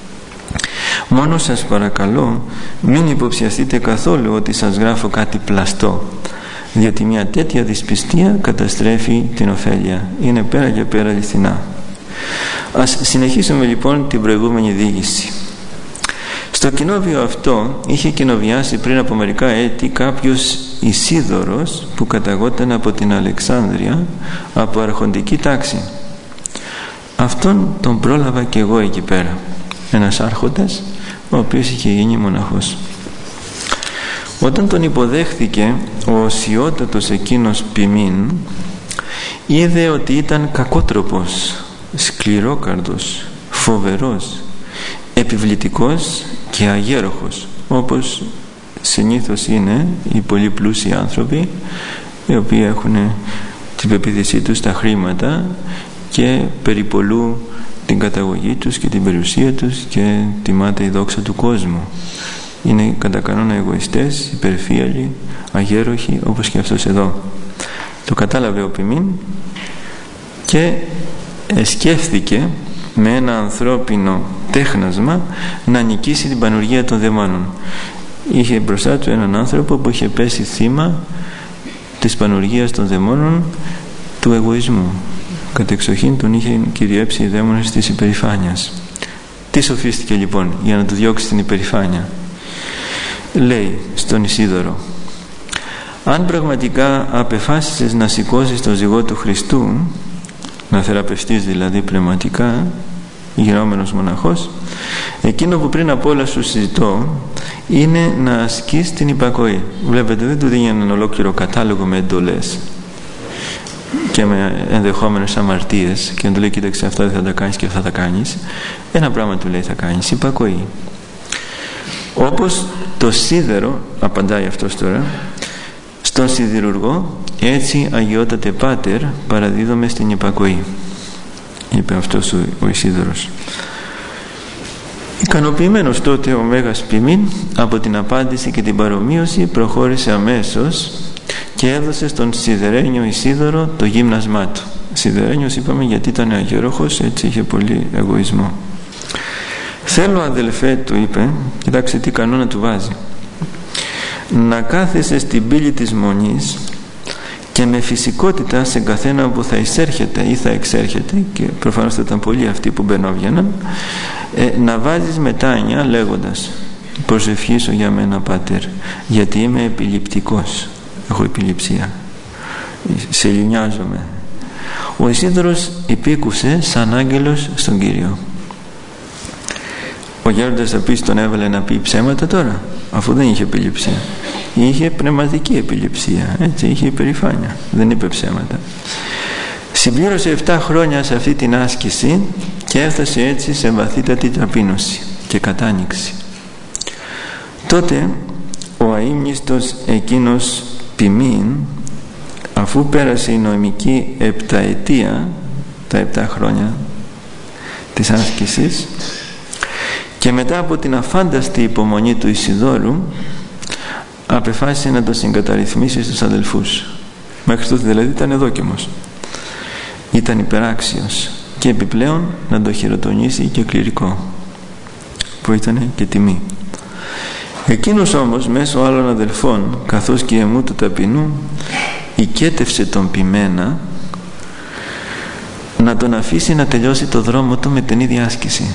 Μόνο σας παρακαλώ μην υποψιαστείτε καθόλου ότι σας γράφω κάτι πλαστό, διότι μια τέτοια δυσπιστία καταστρέφει την ωφέλεια. Είναι πέρα και πέρα αληθινά. Ας συνεχίσουμε λοιπόν την προηγούμενη διήγηση. Στο κοινόβιο αυτό είχε κοινοβιάσει πριν από μερικά έτη κάποιος Ισίδωρος που καταγόταν από την Αλεξάνδρεια, από αρχοντική τάξη. Αυτόν τον πρόλαβα και εγώ εκεί πέρα, ένας άρχοντας ο οποίος είχε γίνει μοναχός. Όταν τον υποδέχθηκε ο οσιότατος εκείνος ποιμήν, είδε ότι ήταν κακότροπος, σκληρόκαρδος, φοβερός, επιβλητικός και αγέροχος, όπως συνήθως είναι οι πολύ πλούσιοι άνθρωποι, οι οποίοι έχουν την πεποίθησή τους στα χρήματα και περιπολούν την καταγωγή τους και την περιουσία τους και τιμάται η δόξα του κόσμου. Είναι κατά κανόνα εγωιστές, υπερφύαλοι, αγέροχοι, όπως και αυτός εδώ. Το κατάλαβε ο ποιμήν και σκέφτηκε με ένα ανθρώπινο τέχνασμα να νικήσει την πανουργία των δαιμόνων. Είχε μπροστά του έναν άνθρωπο που είχε πέσει θύμα της πανουργίας των δαιμόνων, του εγωισμού. Κατεξοχήν τον είχε κυριέψει οι δαίμονες της υπερηφάνειας. Τι σοφίστηκε λοιπόν για να του διώξει την υπερηφάνεια? Λέει στον Ισίδωρο, αν πραγματικά απεφάσισες να σηκώσεις το ζυγό του Χριστού, να θεραπευτείς δηλαδή πνευματικά, γινόμενος μοναχός, εκείνο που πριν απ' όλα σου συζητώ είναι να ασκείς την υπακοή. Βλέπετε, δεν του δίνει έναν ολόκληρο κατάλογο με εντολές και με ενδεχόμενες αμαρτίες και να του λέει, κοίταξε, αυτά δεν θα τα κάνεις και αυτά θα κάνεις. Ένα πράγμα του λέει, θα κάνεις υπακοή. Όπως το σίδερο, απαντάει αυτός τώρα, στον σιδηρουργό, έτσι αγιότατε Πάτερ παραδίδομαι στην υπακοή, είπε αυτός ο Ισίδωρος. Ικανοποιημένος τότε ο Μέγας ποιμήν από την απάντηση και την παρομοίωση, προχώρησε αμέσως και έδωσε στον σιδερένιο Ισίδωρο το γύμνασμά του. Σιδερένιος είπαμε γιατί ήταν αγέροχος, έτσι είχε πολύ εγωισμό. Θέλω, αδελφέ, του είπε, κοιτάξτε τι κανόνα του βάζει, να κάθεσαι στην πύλη της μονής και με φυσικότητα σε καθένα που θα εισέρχεται ή θα εξέρχεται, και προφανώς θα ήταν πολλοί αυτοί που μπαινόβγαιναν, να βάζεις μετάνια λέγοντας, προσευχήσου για μένα Πάτερ, γιατί είμαι επιληπτικός, έχω επιληψία, σεληνιάζομαι. Ο Ισίδωρος υπήκουσε σαν άγγελος στον Κύριο. Ο γέροντας θα πει, τον έβαλε να πει ψέματα τώρα, αφού δεν είχε επιληψία? Είχε πνευματική επιληψία, έτσι, είχε υπερηφάνεια, δεν είπε ψέματα. Συμπλήρωσε 7 χρόνια σε αυτή την άσκηση και έφτασε έτσι σε βαθύτατη ταπείνωση και κατάνοιξη. Τότε ο αείμνηστος εκείνος ποιμήν, αφού πέρασε η νοημική 7 ετία, τα 7 χρόνια της άσκησης, και μετά από την αφάνταστη υπομονή του Ισιδώρου, απεφάσισε να το συγκαταρρυθμίσει στους αδελφούς. Μέχρι τότε δηλαδή ήταν εδόκιμος, ήταν υπεράξιος, και επιπλέον να το χειροτονήσει και κληρικό, που ήταν και τιμή. Εκείνος όμως μέσω άλλων αδελφών, καθώς και εμού του ταπεινού, οικέτευσε τον ποιμένα να τον αφήσει να τελειώσει το δρόμο του με την ίδια άσκηση,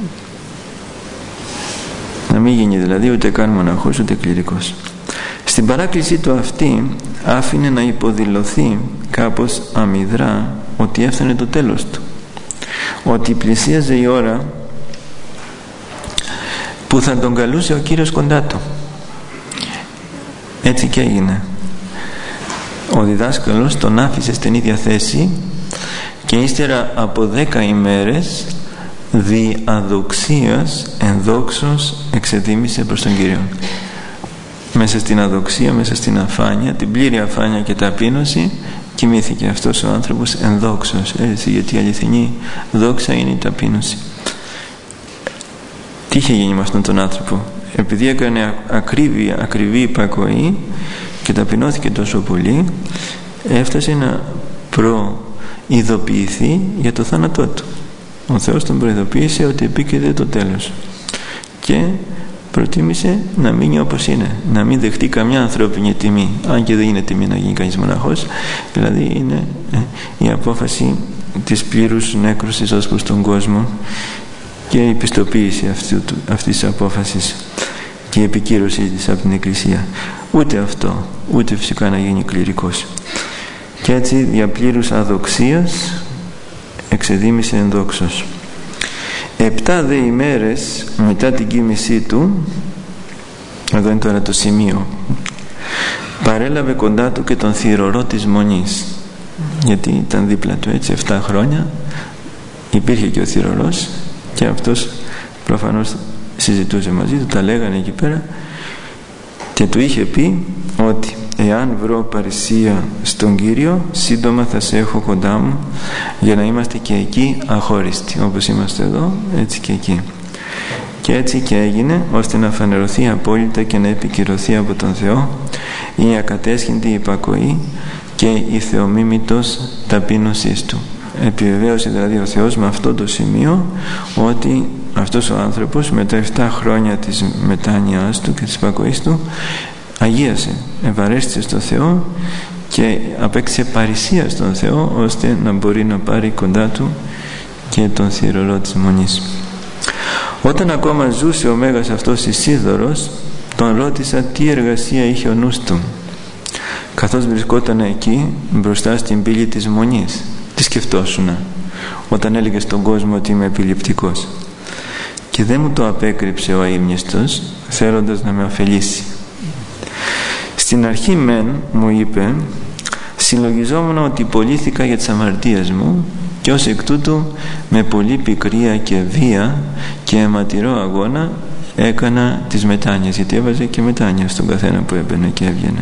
να μην γίνει δηλαδή ούτε καν μοναχός ούτε κληρικός. Στην παράκλησή του αυτή άφηνε να υποδηλωθεί κάπως αμυδρά ότι έφτανε το τέλος του, ότι πλησίαζε η ώρα που θα τον καλούσε ο Κύριος κοντά του. Έτσι και έγινε. Ο διδάσκαλος τον άφησε στην ίδια θέση και ύστερα από 10 ημέρες δι αδοξίας ενδόξως εξεδήμησε προς τον Κύριο. Μέσα στην αδοξία, μέσα στην αφάνεια, την πλήρη αφάνεια και ταπείνωση, κοιμήθηκε αυτός ο άνθρωπος ενδόξως, έτσι, γιατί η αληθινή δόξα είναι η ταπείνωση. Τι είχε γίνει με αυτόν τον άνθρωπο? Επειδή έκανε ακριβή υπακοή και ταπεινώθηκε τόσο πολύ, έφτασε να προειδοποιηθεί για το θάνατό του. Ο Θεός τον προειδοποίησε ότι επίκειται το τέλος και προτίμησε να μείνει όπως είναι, να μην δεχτεί καμιά ανθρώπινη τιμή, αν και δεν είναι τιμή να γίνει κανείς μοναχός, δηλαδή είναι η απόφαση της πλήρους νέκρωσης ως προς τον κόσμο και η πιστοποίηση αυτής της απόφασης και η επικύρωσή της από την Εκκλησία. Ούτε αυτό, ούτε φυσικά να γίνει κληρικός. Και έτσι δια πλήρους αδοξίας εξεδήμησε ενδόξως. 7 δε ημέρες μετά την κοίμησή του, εδώ είναι τώρα το σημείο, παρέλαβε κοντά του και τον θυρωρό της Μονής, γιατί ήταν δίπλα του, έτσι, 7 χρόνια υπήρχε και ο θυρωρός και αυτός προφανώς συζητούσε μαζί του, τα λέγανε εκεί πέρα, και του είχε πει ότι εάν βρω παρησία στον Κύριο, σύντομα θα σε έχω κοντά μου, για να είμαστε και εκεί αχώριστοι, όπως είμαστε εδώ, έτσι και εκεί. Και έτσι και έγινε, ώστε να φανερωθεί απόλυτα και να επικυρωθεί από τον Θεό η ακατέσχυντη υπακοή και η θεομίμητος ταπείνωσής του. Επιβεβαίωσε δηλαδή ο Θεός με αυτό το σημείο ότι αυτός ο άνθρωπος με τα 7 χρόνια της μετάνοιας του και της υπακοής του αγίασε, ευαρέστησε στο Θεό και απέκτησε παρησία στον Θεό, ώστε να μπορεί να πάρει κοντά του και τον θυρωρό της Μονής. Όταν ακόμα ζούσε ο Μέγας αυτός Ισίδωρος, τον ρώτησα τι εργασία είχε ο νους του καθώς βρισκόταν εκεί μπροστά στην πύλη της Μονής. Τι σκεφτόσουνα όταν έλεγε στον κόσμο ότι είμαι επιληπτικός? Και δεν μου το απέκρυψε ο αείμνηστος, θέλοντας να με ωφελήσει. Στην αρχή μεν, μου είπε, συλλογιζόμουν ότι πωλήθηκα για τις αμαρτίες μου και ως εκ τούτου με πολύ πικρία και βία και αιματηρό αγώνα έκανα τις μετάνοιες, γιατί έβαζε και μετάνοια στον καθένα που έμπαινε και έβγαινε.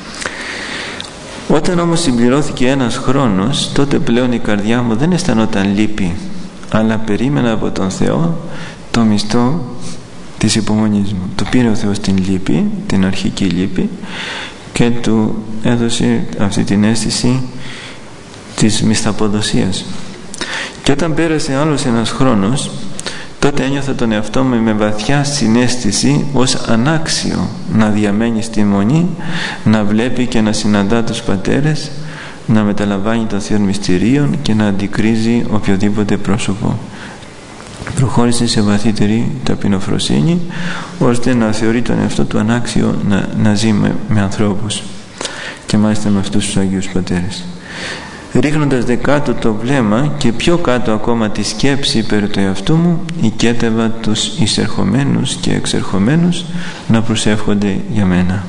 Όταν όμως συμπληρώθηκε ένας χρόνος, τότε πλέον η καρδιά μου δεν αισθανόταν λύπη, αλλά περίμενα από τον Θεό το μισθό της υπομονής μου. Του πήρε ο Θεός την λύπη, την αρχική λύπη, και του έδωσε αυτή την αίσθηση της μισθαποδοσίας. Και όταν πέρασε άλλος ένας χρόνος, τότε ένιωθα τον εαυτό μου με βαθιά συναίσθηση ως ανάξιο να διαμένει στη Μονή, να βλέπει και να συναντά τους πατέρες, να μεταλαμβάνει των Θείων Μυστηρίων και να αντικρίζει οποιοδήποτε πρόσωπο. Προχώρησε σε βαθύτερη ταπεινοφροσύνη, ώστε να θεωρεί τον εαυτό του ανάξιο να ζει με ανθρώπους, και μάλιστα με αυτούς τους Αγίους Πατέρες. Ρίχνοντας δε κάτω το βλέμμα και πιο κάτω ακόμα τη σκέψη περί του εαυτού μου, οικέτευα τους εισερχομένους και εξερχομένους να προσεύχονται για μένα.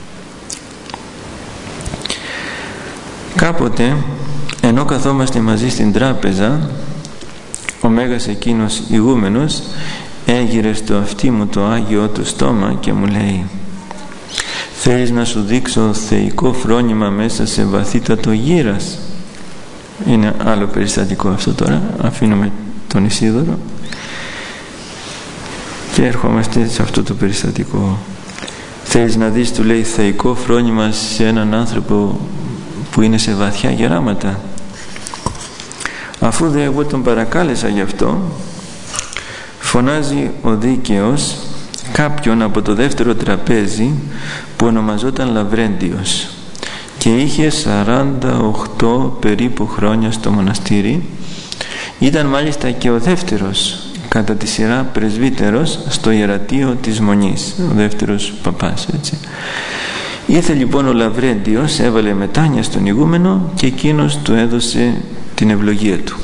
Κάποτε, ενώ καθόμαστε μαζί στην τράπεζα, ο Μέγας εκείνος ηγούμενος έγειρε στο αυτί μου το Άγιο του στόμα και μου λέει: «Θέλεις να σου δείξω θεϊκό φρόνημα μέσα σε βαθύτατο γύρας?» Είναι άλλο περιστατικό αυτό τώρα, αφήνουμε τον Ισίδωρο και ερχόμαστε σε αυτό το περιστατικό. «Θέλεις να δεις», του λέει, «θεϊκό φρόνημα σε έναν άνθρωπο που είναι σε βαθιά γεράματα?» Αφού δε εγώ τον παρακάλεσα γι' αυτό, φωνάζει ο δίκαιος κάποιον από το δεύτερο τραπέζι που ονομαζόταν Λαβρέντιος και είχε 48 περίπου χρόνια στο μοναστήρι. Ήταν μάλιστα και ο δεύτερος κατά τη σειρά πρεσβύτερος στο ιερατείο της Μονής, ο δεύτερος παπάς, έτσι. Ήρθε λοιπόν ο Λαβρέντιος, έβαλε μετάνοια στον ηγούμενο και εκείνος του έδωσε την ευλογία του.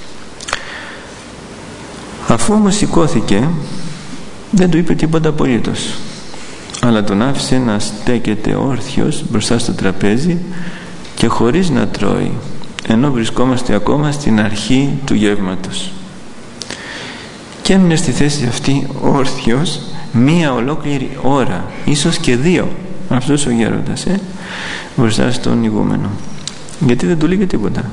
Αφού όμως σηκώθηκε, δεν του είπε τίποτα απολύτως, αλλά τον άφησε να στέκεται όρθιος μπροστά στο τραπέζι και χωρίς να τρώει, ενώ βρισκόμαστε ακόμα στην αρχή του γεύματος. και έμεινε στη θέση αυτή όρθιος μία ολόκληρη ώρα, ίσως και 2, αυτός ο γέροντας μπροστά στον ηγούμενο, γιατί δεν του λέγε τίποτα.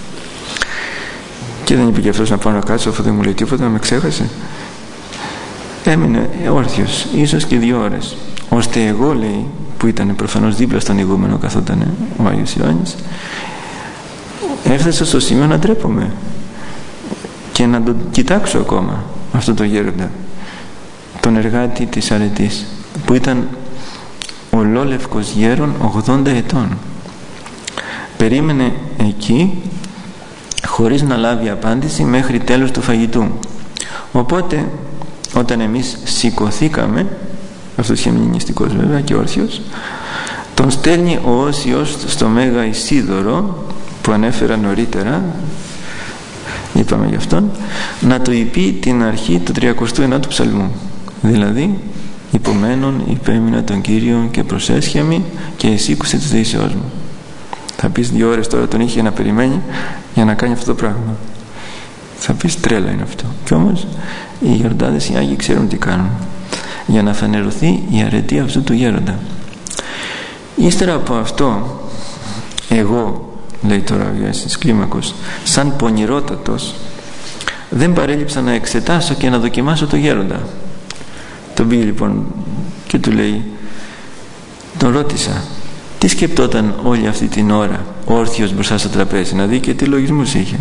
Και δεν είπε και αυτός να πάω να κάτσω, αφού δεν μου λέει τίποτα, με ξέχασε. Έμεινε όρθιος ίσως και 2 ώρες, ώστε εγώ, λέει, που ήταν προφανώς δίπλα στον ηγούμενο καθόταν ο Άγιος Ιωάννης, έφτασα στο σημείο να ντρέπομαι και να τον κοιτάξω ακόμα αυτό το γέροντα, τον εργάτη της αρετής, που ήταν ολόλευκος γέρον 80 ετών. Περίμενε εκεί χωρίς να λάβει απάντηση μέχρι τέλος του φαγητού. Οπότε όταν εμείς σηκωθήκαμε, αυτός είχε μείνει νηστικός βέβαια και όρθιος, τον στέλνει ο Όσιος στο Μέγα Ισίδωρο που ανέφερα νωρίτερα, είπαμε γι' αυτόν, να του είπε την αρχή του 39ου ψαλμού, δηλαδή υπομένων υπέμεινα τον Κύριον και προσέσχεμη και εισήκουσε της δεήσεώς μου. Θα πεις 2 ώρες τώρα τον είχε να περιμένει για να κάνει αυτό το πράγμα. Θα πεις τρέλα είναι αυτό. Κι όμως οι γεροντάδες, οι Άγιοι, ξέρουν τι κάνουν για να φανερωθεί η αρετή αυτού του γέροντα. Ύστερα από αυτό, εγώ, λέει τώρα ο Ιωάννης Κλίμακος, σαν πονηρότατος, δεν παρέλειψα να εξετάσω και να δοκιμάσω το γέροντα. Τον πήγε λοιπόν και του λέει, τον ρώτησα, τι σκεπτόταν όλη αυτή την ώρα όρθιος μπροστά στο τραπέζι, να δει και τι λογισμούς είχε.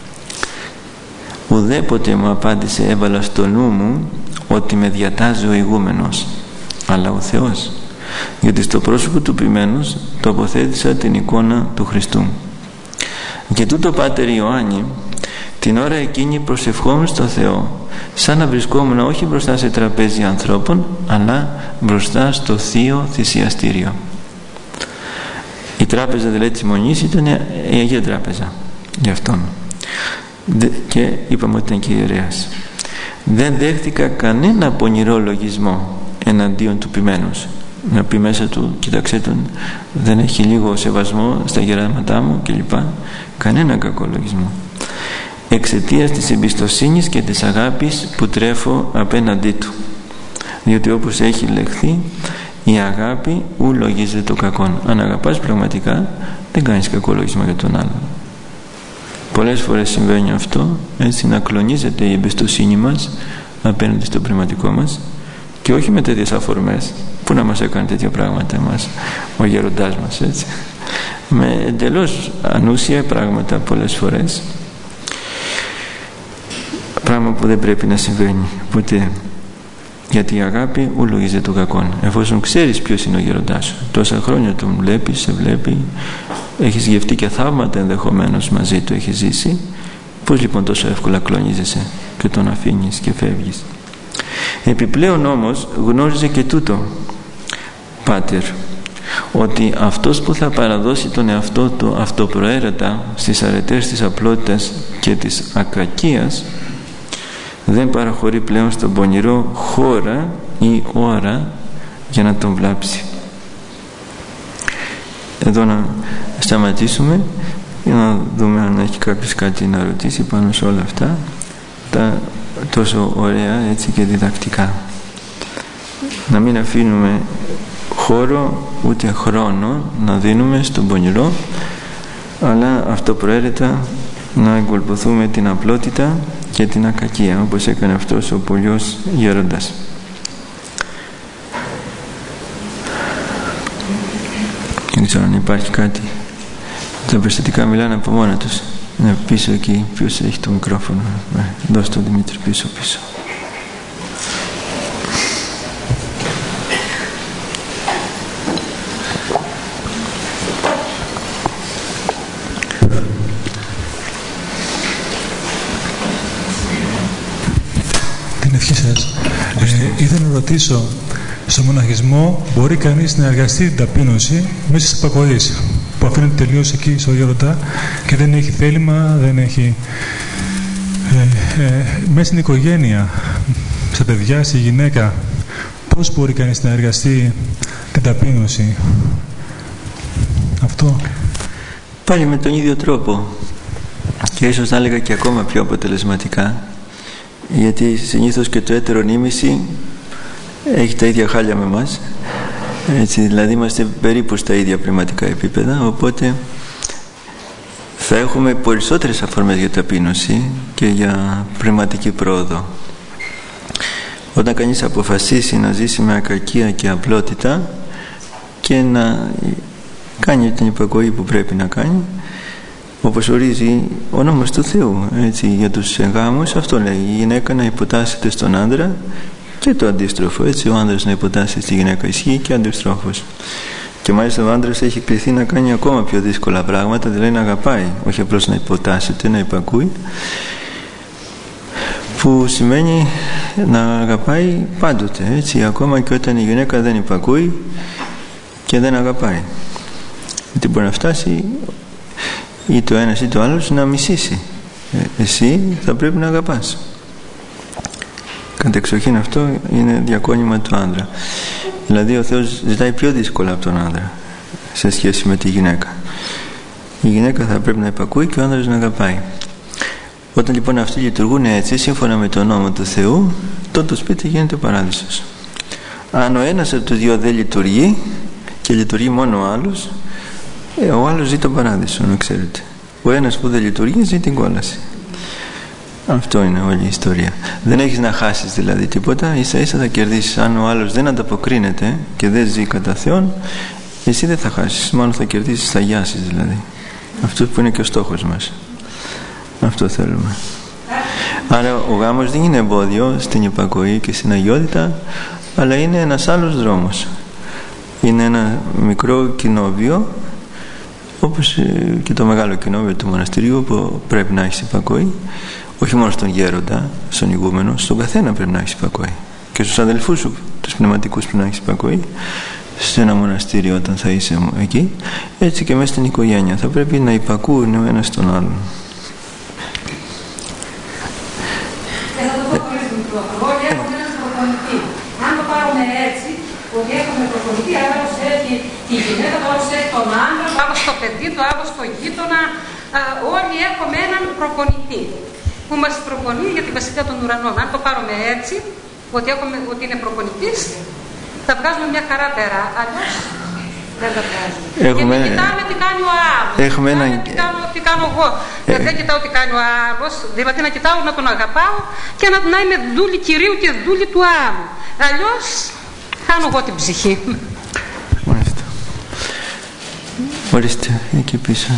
Ουδέποτε μου απάντησε, έβαλα στο νου μου ότι με διατάζει ο ηγούμενος, αλλά ο Θεός, γιατί στο πρόσωπο του ποιμένους τοποθέτησα την εικόνα του Χριστού. Και τούτο, Πάτερ Ιωάννη, την ώρα εκείνη προσευχόμουν στο Θεό, σαν να βρισκόμουν όχι μπροστά σε τραπέζι ανθρώπων, αλλά μπροστά στο θείο θυσιαστήριο. Η τράπεζα δηλαδή της Μονής ήταν η Αγία Τράπεζα γι' αυτόν, και είπαμε ότι ήταν και ιερέας. Δεν δέχτηκα κανένα πονηρό λογισμό εναντίον του ποιμένους, να πει μέσα του, κοίταξέ τον, δεν έχει λίγο σεβασμό στα γεράματά μου κλπ. Κανένα κακό λογισμό, εξαιτίας της εμπιστοσύνης και της αγάπης που τρέφω απέναντί του, διότι όπως έχει λεχθεί, η αγάπη ου λογίζεται το κακόν. Αν αγαπάς πραγματικά, δεν κάνεις κακό λογισμό για τον άλλον. Πολλές φορές συμβαίνει αυτό, έτσι, να κλονίζεται η εμπιστοσύνη μας απέναντι στο πνευματικό μας, και όχι με τέτοιες αφορμές. Πού να μας έκανε τέτοια πράγματα μας ο γέροντάς μας, έτσι, με εντελώς ανούσια πράγματα πολλές φορές, πράγμα που δεν πρέπει να συμβαίνει ποτέ, γιατί η αγάπη ου λογίζεται το κακόν. Εφόσον ξέρεις ποιος είναι ο γέροντάς σου, τόσα χρόνια τον βλέπεις, σε βλέπει, έχεις γευτεί και θαύματα ενδεχομένως μαζί του, έχεις ζήσει, πώς λοιπόν τόσο εύκολα κλονίζεσαι και τον αφήνεις και φεύγεις? Επιπλέον όμως γνώριζε και τούτο, Πάτερ, ότι αυτός που θα παραδώσει τον εαυτό του αυτοπροαίρετα στις αρετές της απλότητας και της ακακίας, δεν παραχωρεί πλέον στον πονηρό χώρα ή ώρα για να τον βλάψει. Εδώ να σταματήσουμε για να δούμε αν έχει κάποιος κάτι να ρωτήσει πάνω σε όλα αυτά τα τόσο ωραία, έτσι, και διδακτικά. Να μην αφήνουμε χώρο ούτε χρόνο να δίνουμε στον πονηρό, αλλά αυτοπροαίρετα να εγκολποθούμε την απλότητα και την ακακία, όπως έκανε αυτός ο παλιός γέροντας. Δεν ξέρω αν υπάρχει κάτι. Τα περιστατικά μιλάνε από μόνα τους. Είναι πίσω εκεί, ποιος έχει το μικρόφωνο? Δώσ' το Δημήτρη πίσω. Την ευχή σας. Ήθελα να ρωτήσω, στο μοναχισμό μπορεί κανείς να εργαστεί την ταπείνωση μέσα στις υπακοής, που αφήνεται τελείως εκεί στο γέροντα και δεν έχει θέλημα, δεν έχει μέσα στην οικογένεια, στα παιδιά, στη γυναίκα, πώς μπορεί κανείς να εργαστεί την ταπείνωση? Αυτό πάλι με τον ίδιο τρόπο, και ίσως θα έλεγα και ακόμα πιο αποτελεσματικά, γιατί συνήθως και το έτερο νήμιση έχει τα ίδια χάλια με εμάς, έτσι, δηλαδή είμαστε περίπου στα ίδια πνευματικά επίπεδα, οπότε θα έχουμε περισσότερες αφορμές για ταπείνωση και για πνευματική πρόοδο. Όταν κανείς αποφασίσει να ζήσει με ακακία και απλότητα και να κάνει την υπακοή που πρέπει να κάνει, όπως ορίζει ο νόμος του Θεού, έτσι, για τους γάμους, αυτό λέει, η γυναίκα να υποτάσσεται στον άντρα και το αντίστροφο, έτσι, ο άντρας να υποτάσσεται στη γυναίκα, ισχύει και αντιστρόφως. Και μάλιστα ο άντρας έχει κληθεί να κάνει ακόμα πιο δύσκολα πράγματα, δηλαδή να αγαπάει, όχι απλώς να υποτάσσεται, να υπακούει, που σημαίνει να αγαπάει πάντοτε, έτσι, ακόμα και όταν η γυναίκα δεν υπακούει και δεν αγαπάει, γιατί μπορεί να φτάσει ή το ένας ή το άλλος να μισήσει. Εσύ θα πρέπει να αγαπάς. Κατεξοχήν αυτό είναι διακόνημα του άντρα, δηλαδή ο Θεός ζητάει πιο δύσκολα από τον άντρα σε σχέση με τη γυναίκα. Η γυναίκα θα πρέπει να υπακούει και ο άντρας να αγαπάει. Όταν λοιπόν αυτοί λειτουργούν έτσι, σύμφωνα με τον νόμο του Θεού, τότε το σπίτι γίνεται παράδεισος. Αν ο ένας από τους δύο δεν λειτουργεί και λειτουργεί μόνο ο άλλος, ο άλλος ζει τον παράδεισο, να ξέρετε. Ο ένας που δεν λειτουργεί ζει την κόλαση. Αυτό είναι όλη η ιστορία. Δεν έχεις να χάσεις δηλαδή τίποτα, ίσα ίσα θα κερδίσεις. Αν ο άλλος δεν ανταποκρίνεται και δεν ζει κατά Θεόν, εσύ δεν θα χάσεις, μάλλον θα κερδίσεις, θα γιάσεις δηλαδή. Αυτό που είναι και ο στόχος μας. Αυτό θέλουμε. Άρα ο γάμος δεν είναι εμπόδιο στην υπακοή και στην αγιότητα, αλλά είναι ένας άλλος δρόμος. Είναι ένα μικρό κοινόβιο, όπως και το μεγάλο κοινόβιο του μοναστηρίου, που πρέπει να έχεις υπακοή, όχι μόνο στον γέροντα, στον ηγούμενο, στον καθένα πρέπει να έχεις υπακοή, και στους αδελφούς σου, τους πνευματικούς, πρέπει να έχεις υπακοή, σε ένα μοναστήριο όταν θα είσαι εκεί, έτσι και μέσα στην οικογένεια θα πρέπει να υπακούουν ο ένας τον άλλον. Αν το πάρουμε έτσι, ότι έχουμε προπονητή, άλλος έχει τη γυναίκα, το άλλος έχει τον άντρα, το άλλος το παιδί, το άλλος το γείτονα, όλοι έχουμε έναν προπονητή που μας προπονεί για τη βασιλεία των ουρανών. Αν το πάρουμε έτσι, ότι είναι προπονητής, θα βγάζουμε μια χαρά πέρα, αλλιώς δεν τα βγάζουμε. Γιατί κοιτάμε τι κάνει ο άλλος, τι κάνω εγώ. Δεν κοιτάω τι κάνει ο άλλος, δηλαδή να κοιτάω να τον αγαπάω και να είμαι δούλη Κυρίου και δούλη του άλλου. Αλλιώς χάνω εγώ την ψυχή. Μάλιστα. Ορίστε, εκεί πίσω.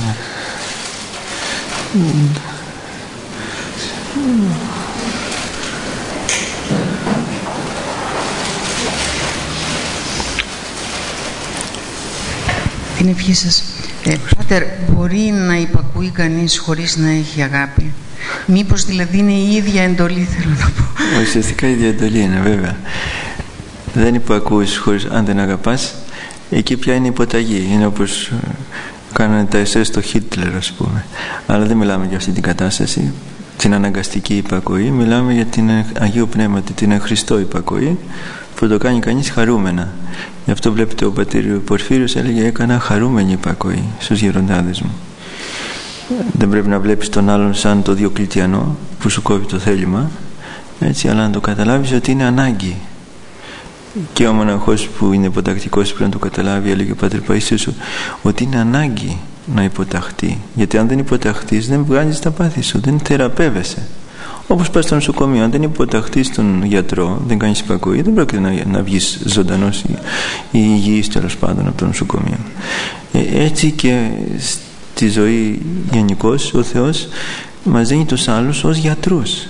Την ευχή σας. Πάτερ, μπορεί να υπακούει κανείς χωρίς να έχει αγάπη? Μήπως δηλαδή είναι η ίδια εντολή, θέλω να πω? Ουσιαστικά η ίδια εντολή είναι, βέβαια. Δεν υπακούεις χωρίς, αν δεν αγαπάς. Εκεί πια είναι υποταγή. Είναι όπως κάνανε τα εσέ στο Χίτλερ, ας πούμε. Αλλά δεν μιλάμε για αυτή την κατάσταση, την αναγκαστική υπακοή. Μιλάμε για την Αγίου Πνεύματι, την Χριστό υπακοή, που το κάνει κανείς χαρούμενα. Γι' αυτό βλέπετε ο πατήρ Πορφύριος έλεγε: έκανα χαρούμενη υπακοή στους γεροντάδες μου. Δεν πρέπει να βλέπεις τον άλλον σαν το Διοκλητιανό που σου κόβει το θέλημα, έτσι, αλλά να το καταλάβεις ότι είναι ανάγκη. Και ο μοναχός που είναι υποτακτικός πρέπει να το καταλάβει, έλεγε ο πατήρ Παΐσιος, ότι είναι ανάγκη να υποταχθεί. Γιατί αν δεν υποταχθείς, δεν βγάζεις τα πάθη σου, δεν θεραπεύεσαι. Όπως πας στο νοσοκομείο, αν δεν υποταχθείς τον γιατρό, δεν κάνεις υπακοή, δεν πρόκειται να βγεις ζωντανός ή υγιής, τέλος πάντων, από το νοσοκομείο. Έτσι και στη ζωή γενικώς ο Θεός μας δίνει τους άλλους ως γιατρούς.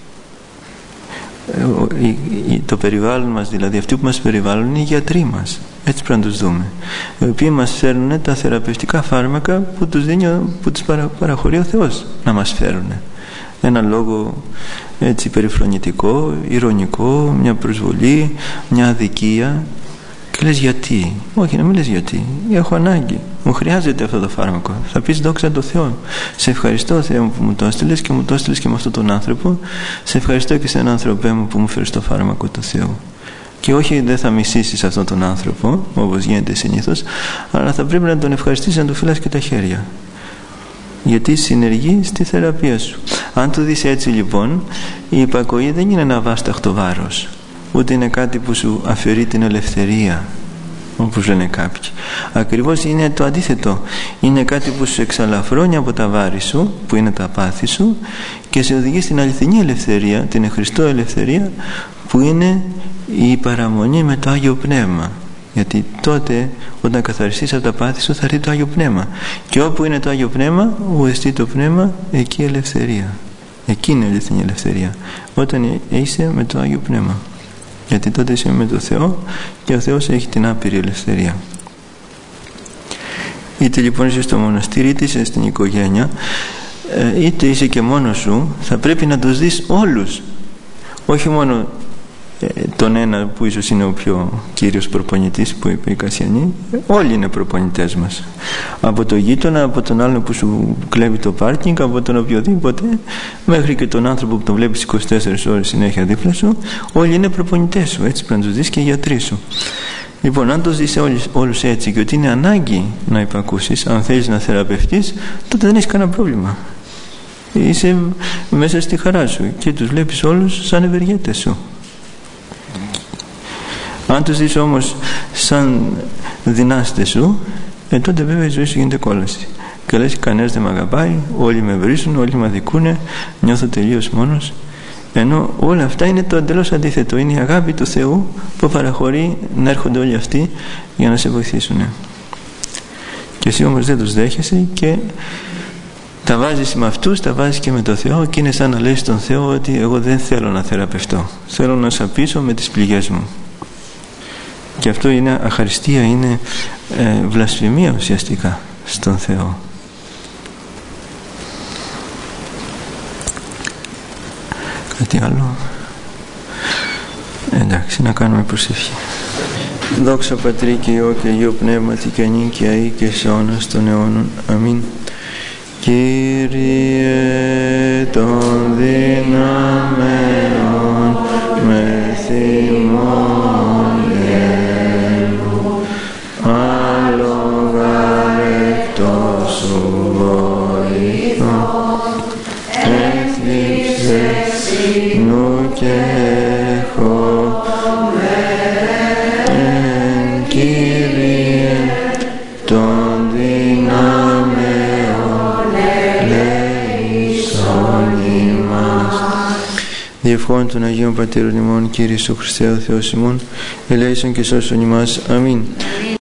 Το περιβάλλον μας, δηλαδή αυτοί που μας περιβάλλουν, είναι οι γιατροί μας. Έτσι πρέπει να τους δούμε, οι οποίοι μας φέρνουν τα θεραπευτικά φάρμακα που τους παραχωρεί ο Θεός να μας φέρουν. Ένα λόγο έτσι περιφρονητικό, ηρωνικό, μια προσβολή, μια αδικία, και λες γιατί? Όχι, να μην λες γιατί. Έχω ανάγκη, μου χρειάζεται αυτό το φάρμακο. Θα πεις δόξα τω Θεώ. Σε ευχαριστώ, Θεέ μου, που μου το έστειλες, και μου το έστειλες και με αυτόν τον άνθρωπο. Σε ευχαριστώ και σε έναν άνθρωπέ μου που μου φέρεις το φάρμακο του Θεού. Και όχι, δεν θα μισήσεις αυτόν τον άνθρωπο όπως γίνεται συνήθως, αλλά θα πρέπει να τον ευχαριστήσεις, να του φυλάς και τα χέρια, γιατί συνεργεί στη θεραπεία σου. Αν το δεις έτσι λοιπόν, η υπακοή δεν είναι ένα βάσταχτο βάρος, ούτε είναι κάτι που σου αφαιρεί την ελευθερία, όπως λένε κάποιοι. Ακριβώς είναι το αντίθετο. Είναι κάτι που σου εξαλαφρώνει από τα βάρη σου, που είναι τα πάθη σου, και σε οδηγεί στην αληθινή ελευθερία, την Χριστό ελευθερία, που είναι η παραμονή με το Άγιο Πνεύμα. Γιατί τότε όταν καθαριστείς από τα πάθη σου θα έρθει το Άγιο Πνεύμα, και όπου είναι το Άγιο Πνεύμα, où εστί το Πνεύμα, εκεί η ελευθερία. Εκεί είναι η αληθινή ελευθερία, όταν είσαι με το Άγιο Πνεύμα. Γιατί τότε είσαι με το Θεό και ο Θεός έχει την άπειρη ελευθερία. Είτε λοιπόν είσαι στο μοναστήρι, είτε είσαι στην οικογένεια, είτε είσαι και μόνος σου, θα πρέπει να τους δεις όλους, όχι μόνο τον ένα που ίσως είναι ο πιο κύριος προπονητής, που είπε η Κασιανή. Όλοι είναι προπονητές μας, από το γείτονα, από τον άλλον που σου κλέβει το πάρκινγκ, από τον οποιοδήποτε, μέχρι και τον άνθρωπο που τον βλέπεις 24 ώρες συνέχεια δίπλα σου. Όλοι είναι προπονητές σου, έτσι πρέπει να τους δεις, και γιατροί σου. Λοιπόν, αν τους δεις όλους έτσι, και ότι είναι ανάγκη να υπακούσεις, αν θέλεις να θεραπευτείς, τότε δεν έχεις κανένα πρόβλημα. Είσαι μέσα στη χαρά σου και τους βλέπεις όλους σαν ευεργέτες σου. Αν τους δεις όμως σαν δυνάστες σου, τότε βέβαια η ζωή σου γίνεται κόλαση. Και λες, κανένας δεν με αγαπάει, όλοι με βρίζουν, όλοι με αδικούνε, νιώθω τελείως μόνος. Ενώ όλα αυτά είναι το εντελώς αντίθετο. Είναι η αγάπη του Θεού που παραχωρεί να έρχονται όλοι αυτοί για να σε βοηθήσουν. Και εσύ όμως δεν τους δέχεσαι και τα βάζεις με αυτούς, τα βάζεις και με το Θεό, και είναι σαν να λες στον Θεό ότι εγώ δεν θέλω να θεραπευτώ, θέλω να σαπίσω με τις πληγές μου. Και αυτό είναι αχαριστία, είναι βλασφημία ουσιαστικά στον Θεό. Κάτι άλλο? Εντάξει, να κάνουμε προσευχή. Δόξα Πατρί και Υιό και Αγίο Πνεύματι, και νυν και αεί και σε αιώνας των αιώνων. Αμήν. Κύριε των δυνάμεων, με θυμών έλου, άλογα εκτός σου βοηθώ, έθλιψες νου και έχω, εν Κύριε των δυνάμεων ελέησον ημάς. Διευχών των Αγίων Πατέρων ημών, Κύριε Ιησού Χριστέ ο Θεός ημών, ελέησον και σώσον ημάς. Αμήν.